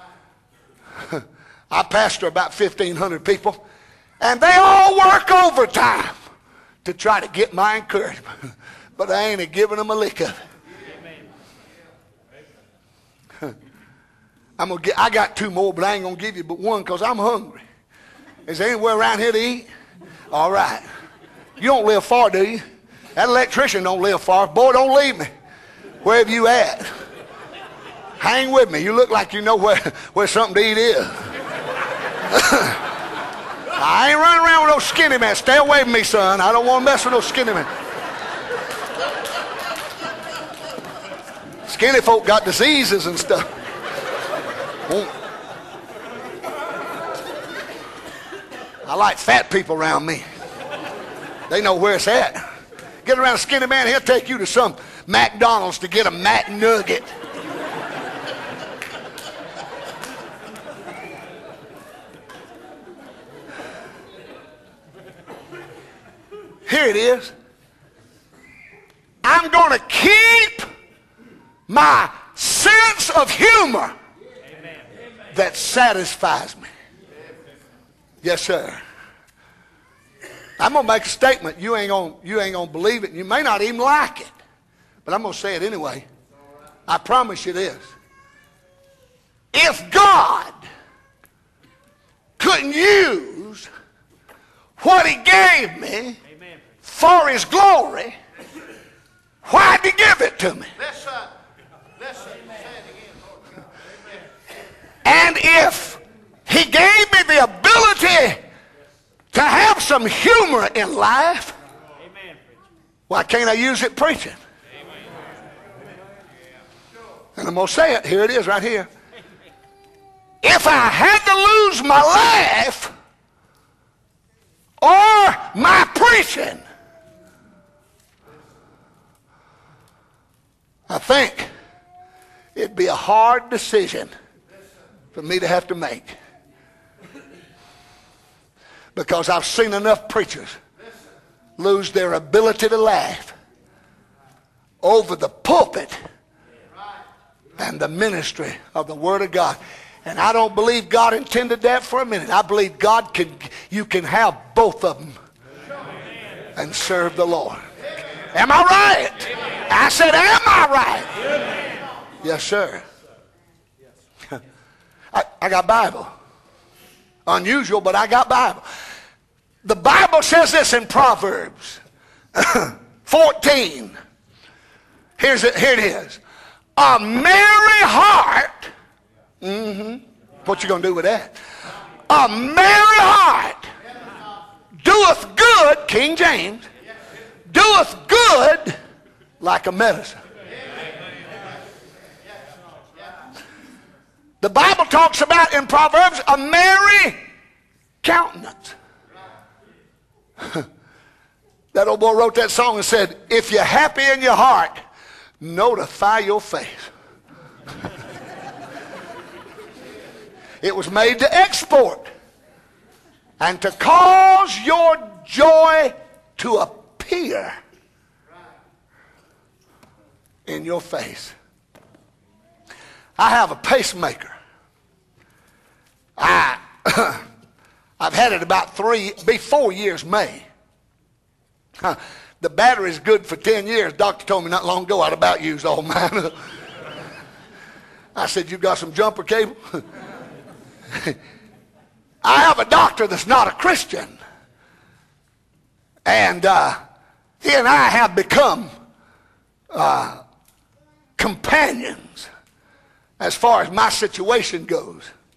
[SPEAKER 2] I pastor about fifteen hundred people, and they all work overtime to try to get my encouragement. But I ain't giving them a lick of it. I'm gonna get, I got two more, but I ain't going to give you but one because I'm hungry. Is there anywhere around here to eat? All right. You don't live far, do you? That electrician don't live far. Boy, don't leave me. Wherever you at. Hang with me. You look like you know where, where something to eat is. I ain't running around with no skinny man. Stay away from me, son. I don't want to mess with no skinny man. Skinny folk got diseases and stuff. I like fat people around me. They know where it's at. Get around a skinny man, he'll take you to some McDonald's to get a Mac Nugget. Here it is. I'm going to keep my sense of humor that satisfies me. Yes, sir. I'm going to make a statement. You ain't going you ain't going to believe it. You may not even like it. But I'm going to say it anyway. I promise you this. If God couldn't use what he gave me for his glory, why'd he give it to me? And if he gave me the ability to have some humor in life, why can't I use it preaching? And I'm going to say it. Here it is right here. If I had to lose my life or my preaching. I think it'd be a hard decision for me to have to make, because I've seen enough preachers lose their ability to laugh over the pulpit and the ministry of the Word of God. And I don't believe God intended that for a minute. I believe God can, you can have both of them and serve the Lord. Am I right? I said, am I right? Yes, sir. I, I got Bible. Unusual, but I got Bible. The Bible says this in Proverbs fourteen. Here's it, here it is. A merry heart. Mm-hmm. What you going to do with that? A merry heart doeth good, King James, doeth good like a medicine. The Bible talks about in Proverbs a merry countenance. That old boy wrote that song and said, if you're happy in your heart, notify your face. It was made to export and to cause your joy to appear in your face. I have a pacemaker. I, I've had it about three, be four years May. Huh. The battery's good for ten years. Doctor told me not long ago I'd about used all mine. I said, you got some jumper cable? I have a doctor that's not a Christian. And uh, he and I have become uh, companions as far as my situation goes.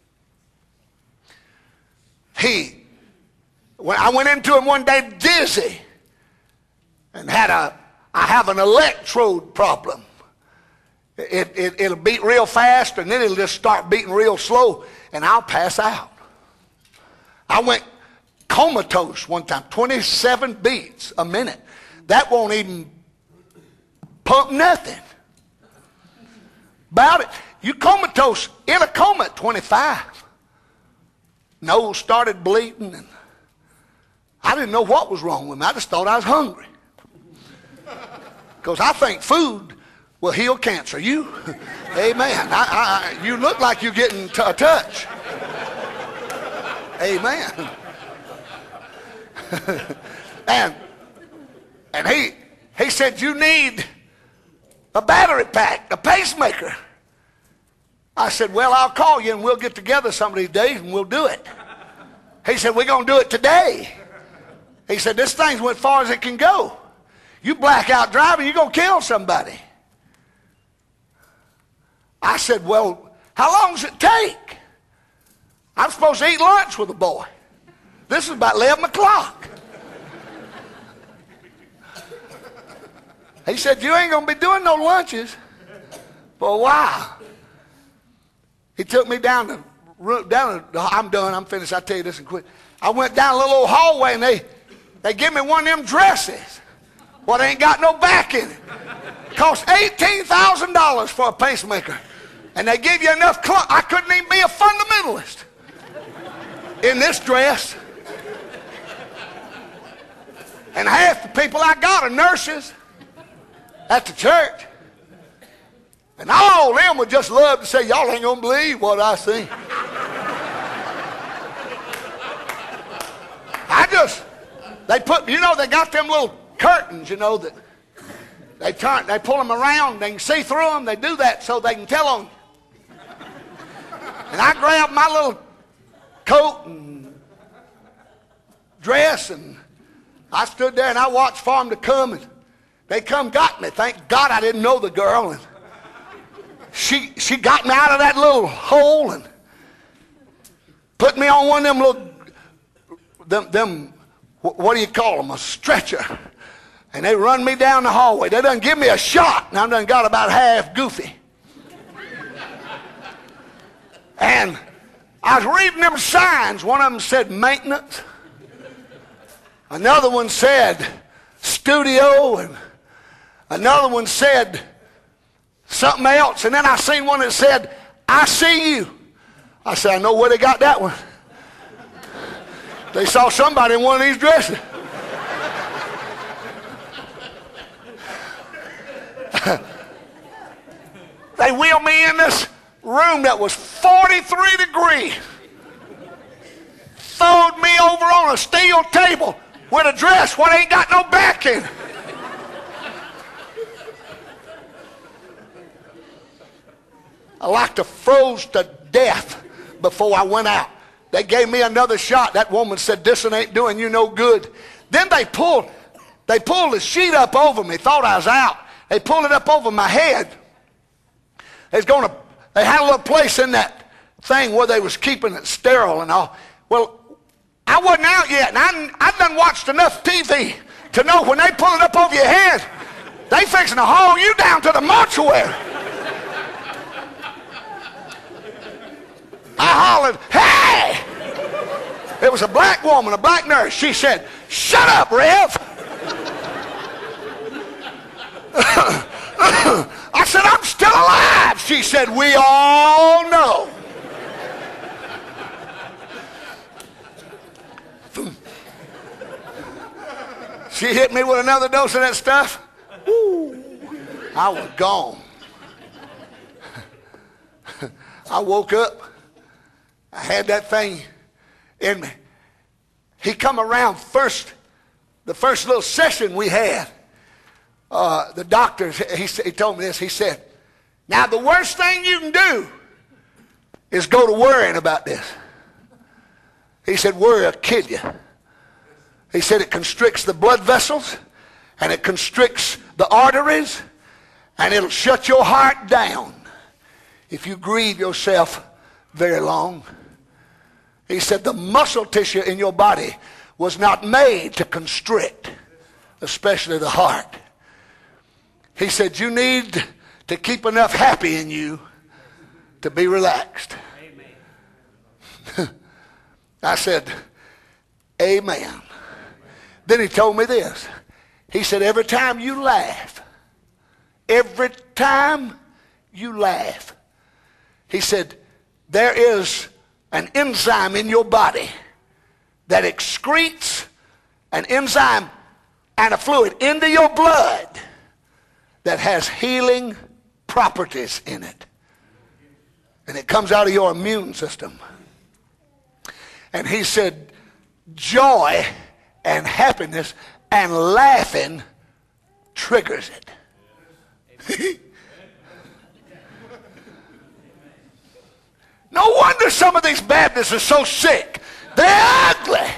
[SPEAKER 2] He, when I went into him one day dizzy and had a, I have an electrode problem. It, it, it'll beat real fast and then it'll just start beating real slow and I'll pass out. I went comatose one time, twenty-seven beats a minute. That won't even pump nothing. About it. You comatose in a coma at twenty-five. Nose started bleeding and I didn't know what was wrong with me. I just thought I was hungry. Because I think food will heal cancer. You, amen. I, I, you look like you're getting t- a touch. Amen. and and he he said, you need a battery pack, a pacemaker. I said, well, I'll call you and we'll get together some of these days and we'll do it. He said, we're going to do it today. He said, this thing's went as far as it can go. You black out driving, you're going to kill somebody. I said, well, how long does it take? I'm supposed to eat lunch with a boy. This is about eleven o'clock. He said, you ain't going to be doing no lunches for a while. He took me down the, down the, I'm done, I'm finished, I'll tell you this and quit. I went down a little old hallway and they, they give me one of them dresses. Well, they ain't got no back in it. Cost eighteen thousand dollars for a pacemaker. And they give you enough cloth. I couldn't even be a fundamentalist in this dress. And half the people I got are nurses at the church. And all of them would just love to say, y'all ain't going to believe what I see. I just, they put, you know, they got them little curtains, you know, that they turn, they pull them around, they can see through them. They do that so they can tell on you. And I grabbed my little coat and dress and I stood there and I watched for them to come and they come got me. Thank God I didn't know the girl. And she, she got me out of that little hole and put me on one of them little, them, them what do you call them, a stretcher. And they run me down the hallway. They done give me a shot and I done got about half goofy. And I was reading them signs. One of them said maintenance. Another one said studio, and another one said something else. And then I seen one that said, I see you. I said, I know where they got that one. They saw somebody in one of these dresses. They wheeled me in this room that was forty-three degrees. Throwed me over on a steel table with a dress what ain't got no back in. I like to froze to death before I went out. They gave me another shot. That woman said, this one ain't doing you no good. Then they pulled, they pulled the sheet up over me, thought I was out. They pulled it up over my head. They was gonna, they had a little place in that thing where they was keeping it sterile and all. Well, I wasn't out yet, and I, I done watched enough T V to know when they pull it up over your head, they fixing to haul you down to the mortuary. I hollered, hey! It was a black woman, a black nurse. She said, shut up, Rev. I said, I'm still alive. She said, we all know. She hit me with another dose of that stuff. Woo, I was gone. I woke up. I had that thing in me. He come around first, the first little session we had. Uh, the doctor, he, he told me this. He said, now the worst thing you can do is go to worrying about this. He said, worry will kill you. He said it constricts the blood vessels, and it constricts the arteries, and it'll shut your heart down if you grieve yourself very long. He said the muscle tissue in your body was not made to constrict, especially the heart. He said you need to keep enough happy in you to be relaxed. Amen. I said, amen. Then he told me this. He said, every time you laugh, every time you laugh, he said, there is an enzyme in your body that excretes an enzyme and a fluid into your blood that has healing properties in it. And it comes out of your immune system. And he said, joy and happiness and laughing triggers it. No wonder some of these Baptists are so sick. They're ugly.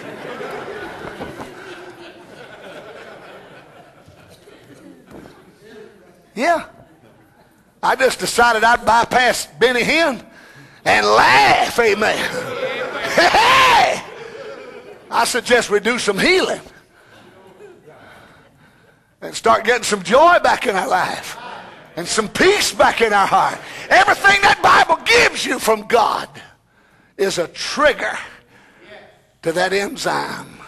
[SPEAKER 2] Yeah. I just decided I'd bypass Benny Hinn and laugh, amen. Hey! I suggest we do some healing and start getting some joy back in our life and some peace back in our heart. Everything that Bible gives you from God is a trigger to that enzyme.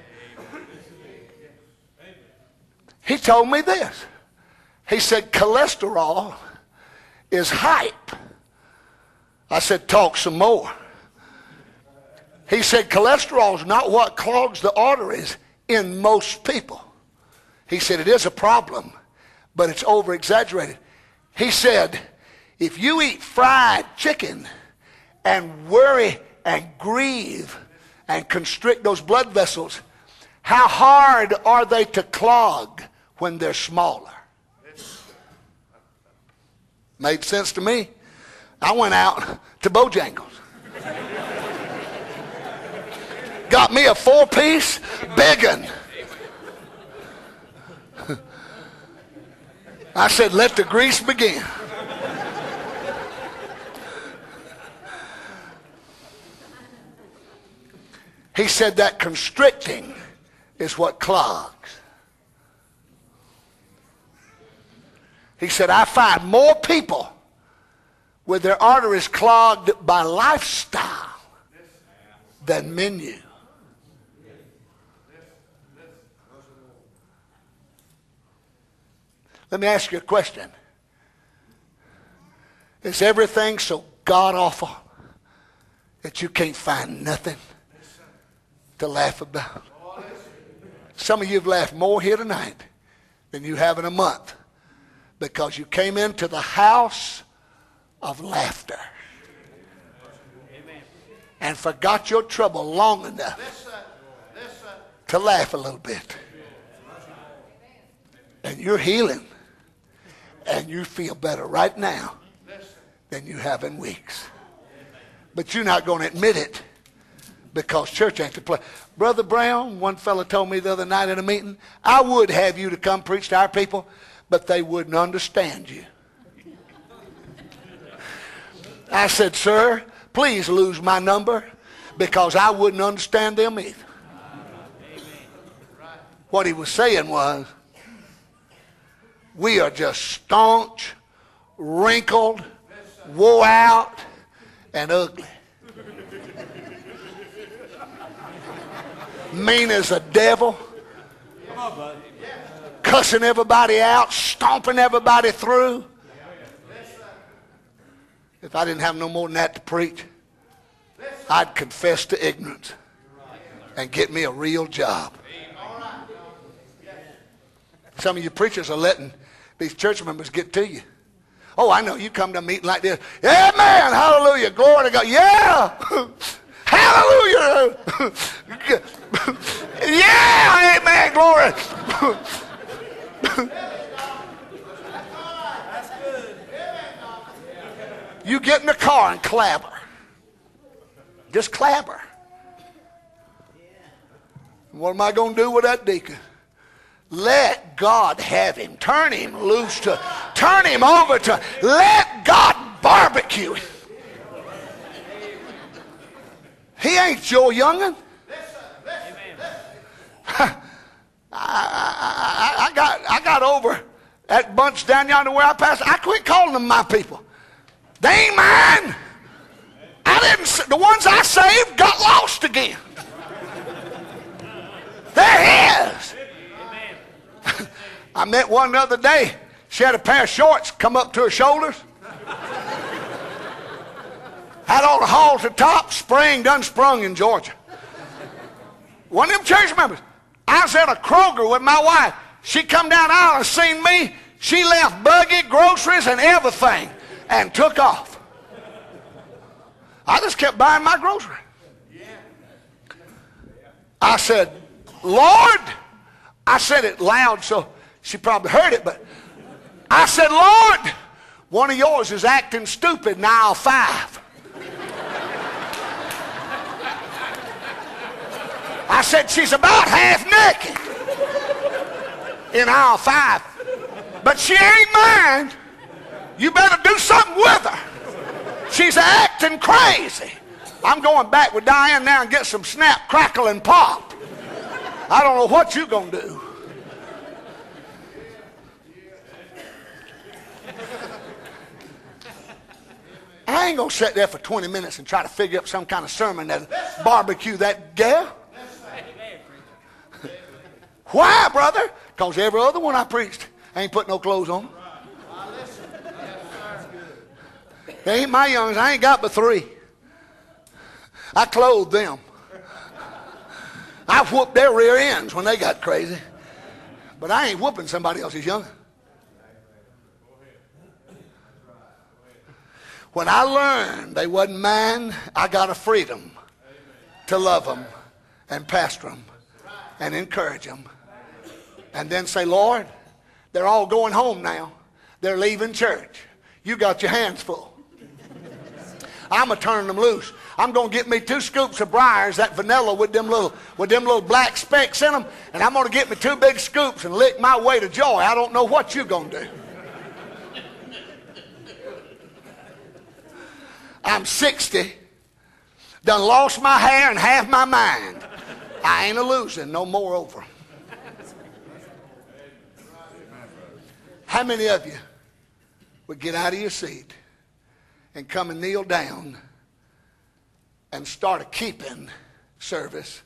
[SPEAKER 2] He told me this. He said cholesterol is hype. I said talk some more. He said cholesterol is not what clogs the arteries in most people. He said it is a problem, but it's over-exaggerated. He said if you eat fried chicken and worry and grieve and constrict those blood vessels, how hard are they to clog when they're smaller? Made sense to me. I went out to Bojangles. Got me a four-piece biggin. I said, let the grease begin. He said that constricting is what clogs. He said, I find more people with their arteries clogged by lifestyle than menu. Let me ask you a question. Is everything so god-awful that you can't find nothing to laugh about? Some of you have laughed more here tonight than you have in a month because you came into the house of laughter and forgot your trouble long enough to laugh a little bit. And you're healing. And you feel better right now than you have in weeks. But you're not going to admit it because church ain't the place. Brother Brown, one fella told me the other night in a meeting, I would have you to come preach to our people, but they wouldn't understand you. I said, sir, please lose my number because I wouldn't understand them either. What he was saying was, we are just staunch, wrinkled, wore out, and ugly. Mean as a devil. Cussing everybody out, stomping everybody through. If I didn't have no more than that to preach, I'd confess to ignorance and get me a real job. Some of you preachers are letting these church members get to you. Oh, I know. You come to a meeting like this. Yeah, man. Hallelujah. Glory to God. Yeah. Hallelujah. Yeah. Amen. Glory. You get in the car and clabber. Just clabber. What am I going to do with that deacon? Let God have him. Turn him loose to, turn him over to, let God barbecue him. He ain't your young'un. I, I, I, got, I got over that bunch down yonder where I passed. I quit calling them my people. They ain't mine. I didn't. The ones I saved got lost again. They're his. I met one the other day. She had a pair of shorts come up to her shoulders. Had on a halter top, spring done sprung in Georgia. One of them church members. I was at a Kroger with my wife. She come down the aisle and seen me. She left buggy, groceries, and everything and took off. I just kept buying my groceries. I said, Lord, I said it loud so she probably heard it, but I said, Lord, one of yours is acting stupid in aisle five. I said, she's about half naked in aisle five, but she ain't mine. You better do something with her. She's acting crazy. I'm going back with Diane now and get some snap, crackle, and pop. I don't know what you're going to do. I ain't going to sit there for twenty minutes and try to figure up some kind of sermon that'll barbecue that gal. Why, brother? Because every other one I preached, I ain't put no clothes on. They ain't my youngs. I ain't got but three. I clothed them. I whooped their rear ends when they got crazy. But I ain't whooping somebody else's young'un. When I learned they wasn't mine, I got a freedom to love them and pastor them and encourage them. And then say, Lord, they're all going home now. They're leaving church. You got your hands full. I'm going to turn them loose. I'm going to get me two scoops of Briars, that vanilla with them little with them little black specks in them, and I'm going to get me two big scoops and lick my way to joy. I don't know what you're going to do. I'm sixty, done lost my hair and half my mind. I ain't a losing no more over 'em. How many of you would get out of your seat and come and kneel down and start a keeping service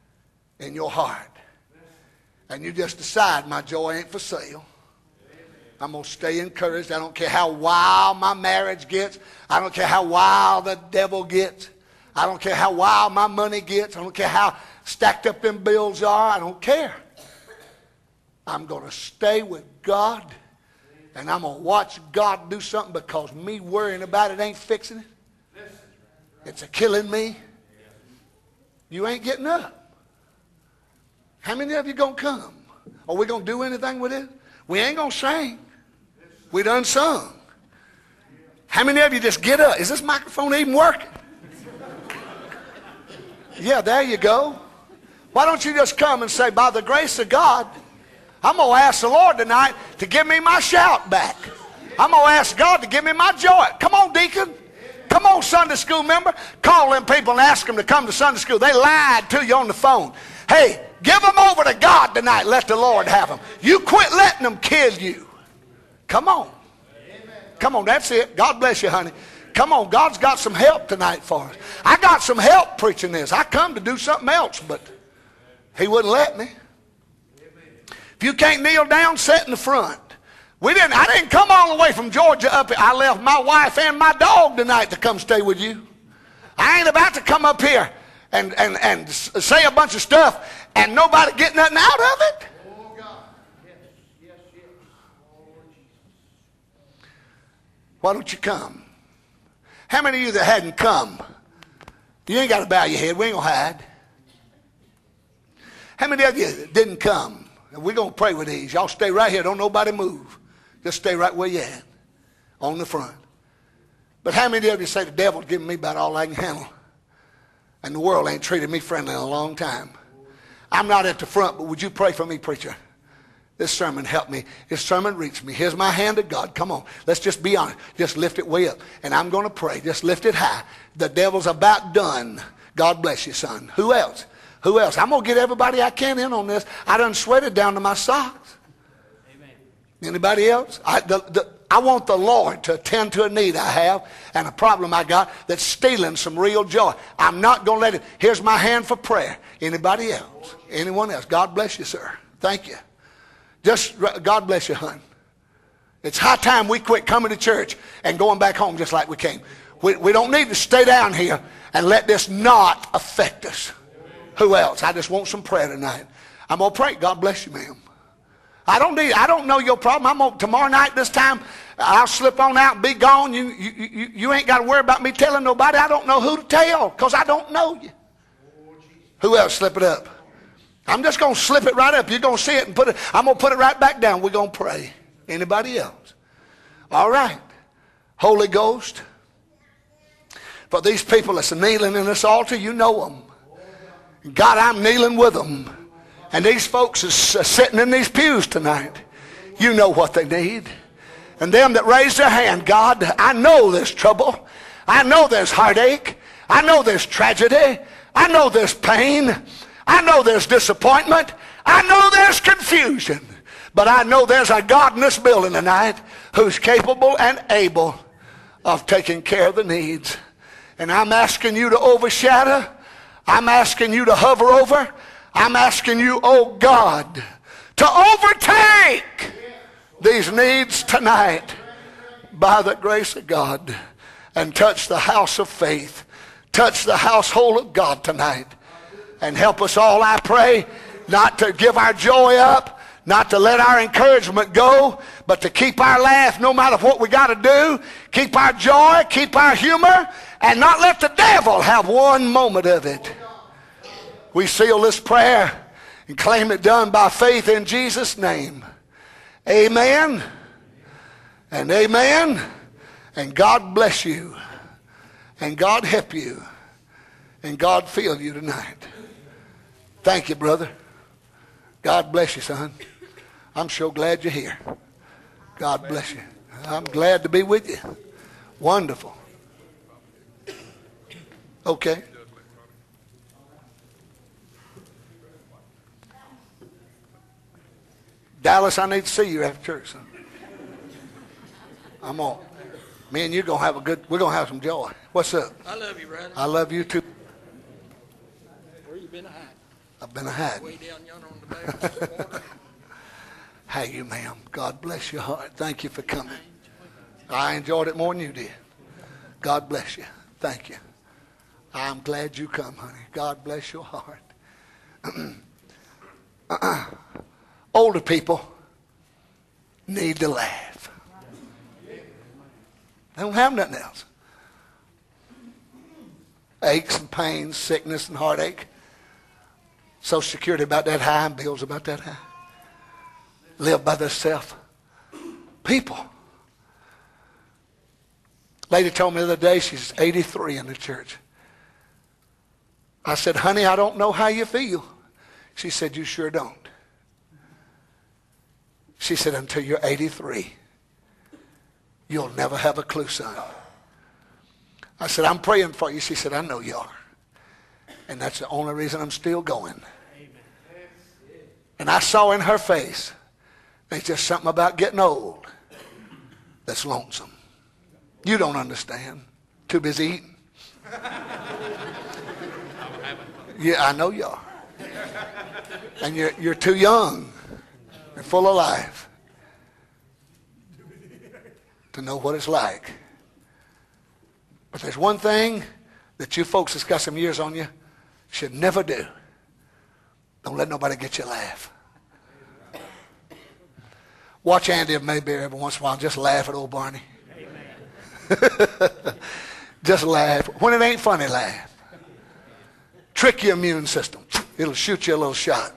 [SPEAKER 2] in your heart? And you just decide, my joy ain't for sale. I'm going to stay encouraged. I don't care how wild my marriage gets. I don't care how wild the devil gets. I don't care how wild my money gets. I don't care how stacked up them bills are. I don't care. I'm going to stay with God, and I'm going to watch God do something, because me worrying about it ain't fixing it. It's a killing me. You ain't getting up. How many of you going to come? Are we going to do anything with it? We ain't going to sing. We done sung. How many of you just get up? Is this microphone even working? Yeah, there you go. Why don't you just come and say, by the grace of God, I'm going to ask the Lord tonight to give me my shout back. I'm going to ask God to give me my joy. Come on, deacon. Come on, Sunday school member. Call them people and ask them to come to Sunday school. They lied to you on the phone. Hey, give them over to God tonight. Let the Lord have them. You quit letting them kill you. Come on. Come on, that's it. God bless you, honey. Come on, God's got some help tonight for us. I got some help preaching this. I come to do something else, but he wouldn't let me. If you can't kneel down, sit in the front. We didn't, I didn't come all the way from Georgia up here. I left my wife and my dog tonight to come stay with you. I ain't about to come up here and, and, and say a bunch of stuff and nobody get nothing out of it. Oh, God. Yes, yes, yes. Oh, Jesus. Why don't you come? How many of you that hadn't come? You ain't got to bow your head. We ain't going to hide. How many of you that didn't come? And we're going to pray with these. Y'all stay right here. Don't nobody move. Just stay right where you at, on the front. But how many of you say the devil's giving me about all I can handle? And the world ain't treated me friendly in a long time. I'm not at the front, but would you pray for me, preacher? This sermon helped me. This sermon reached me. Here's my hand to God. Come on. Let's just be honest. Just lift it way up. And I'm going to pray. Just lift it high. The devil's about done. God bless you, son. Who else? Who else? I'm going to get everybody I can in on this. I done sweated down to my socks. Amen. Anybody else? I, the, the, I want the Lord to attend to a need I have and a problem I got that's stealing some real joy. I'm not going to let it. Here's my hand for prayer. Anybody else? Anyone else? God bless you, sir. Thank you. Just, God bless you, hon. It's high time we quit coming to church and going back home just like we came. We, we don't need to stay down here and let this not affect us. Who else? I just want some prayer tonight. I'm going to pray. God bless you, ma'am. I don't need, I don't know your problem. I'm gonna, tomorrow night this time, I'll slip on out and be gone. You, you, you, you ain't got to worry about me telling nobody. I don't know who to tell because I don't know you. Who else? Slip it up. I'm just going to slip it right up. You're going to see it and put it. I'm going to put it right back down. We're going to pray. Anybody else? All right. Holy Ghost. For these people that's kneeling in this altar, you know them. God, I'm kneeling with them. And these folks is sitting in these pews tonight. You know what they need. And them that raise their hand, God, I know there's trouble. I know there's heartache. I know there's tragedy. I know there's pain. I know there's disappointment. I know there's confusion. But I know there's a God in this building tonight who's capable and able of taking care of the needs. And I'm asking you to overshadow. I'm asking you to hover over. I'm asking you, oh God, to overtake these needs tonight by the grace of God and touch the house of faith. Touch the household of God tonight. And help us all, I pray, not to give our joy up, not to let our encouragement go, but to keep our laugh no matter what we got to do. Keep our joy, keep our humor, and not let the devil have one moment of it. We seal this prayer and claim it done by faith in Jesus' name. Amen and amen. And God bless you. And God help you. And God fill you tonight. Thank you, brother. God bless you, son. I'm so glad you're here. God bless you. I'm glad to be with you. Wonderful. Okay. Dallas, I need to see you after church, son. I'm on. Me and you gonna have a good. We're gonna have some joy. What's up?
[SPEAKER 1] I love you, brother.
[SPEAKER 2] I love you too.
[SPEAKER 1] Where you been a hiding?
[SPEAKER 2] I've been a hiding.
[SPEAKER 1] Way down yonder on the bank.
[SPEAKER 2] Hey, you ma'am. God bless your heart. Thank you for coming. I enjoyed it more than you did. God bless you. Thank you. I'm glad you come, honey. God bless your heart. uh-uh. Older people need to laugh. They don't have nothing else. Aches and pains, sickness and heartache. Social Security about that high and bills about that high. Live by themselves. People. Lady told me the other day she's eighty-three in the church. I said, honey, I don't know how you feel. She said, you sure don't. She said, until you're eighty-three, you'll never have a clue, son. I said, I'm praying for you. She said, I know you are. And that's the only reason I'm still going. And I saw in her face, there's just something about getting old that's lonesome. You don't understand. Too busy eating. Yeah, I know you are. And you're, you're too young. You're full of life to know what it's like. But there's one thing that you folks that's got some years on you should never do. Don't let nobody get you a laugh. Watch Andy Mayberry every once in a while. Just laugh at old Barney. Just laugh. When it ain't funny, laugh. Trick your immune system. It'll shoot you a little shot.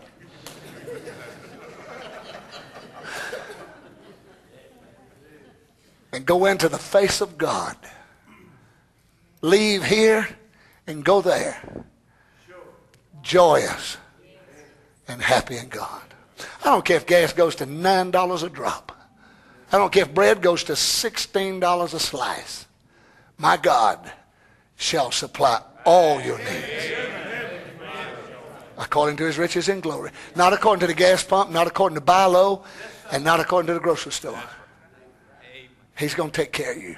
[SPEAKER 2] And go into the face of God. Leave here and go there. Joyous and happy in God. I don't care if gas goes to nine dollars a drop. I don't care if bread goes to sixteen dollars a slice. My God shall supply all your needs. According to his riches in glory. Not according to the gas pump, not according to buy low, and not according to the grocery store. He's going to take care of you.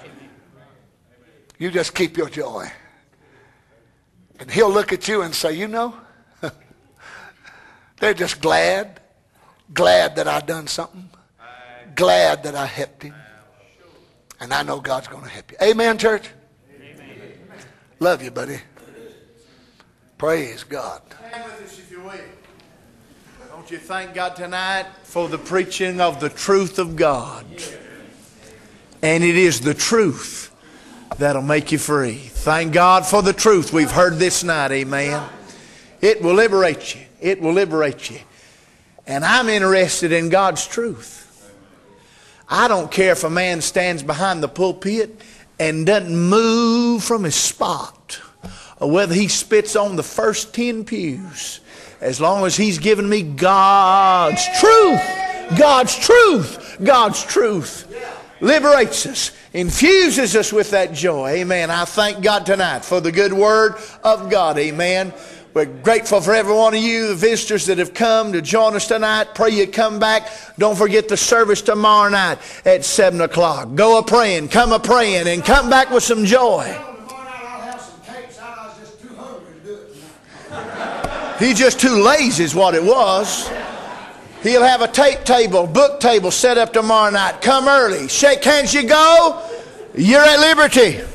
[SPEAKER 2] You just keep your joy. And he'll look at you and say, you know, they're just glad, glad that I done something, glad that I helped him. And I know God's going to help you. Amen, church? Amen. Love you, buddy. Praise God.
[SPEAKER 1] Stand with us if you will. Don't you thank God tonight for the preaching of the truth of God. And it is the truth that'll make you free. Thank God for the truth we've heard this night. Amen. It will liberate you. It will liberate you. And I'm interested in God's truth. I don't care if a man stands behind the pulpit and doesn't move from his spot, or whether he spits on the first ten pews, as long as he's given me God's truth. God's truth. God's truth. Liberates us, infuses us with that joy. Amen. I thank God tonight for the good word of God. Amen. We're grateful for every one of you, the visitors that have come to join us tonight. Pray you come back. Don't forget the service tomorrow night at seven o'clock. Go a-praying, come a-praying, and come back with some joy. He's just too lazy is what it was. He'll have a tape table, book table set up tomorrow night. Come early. Shake hands, you go. You're at liberty.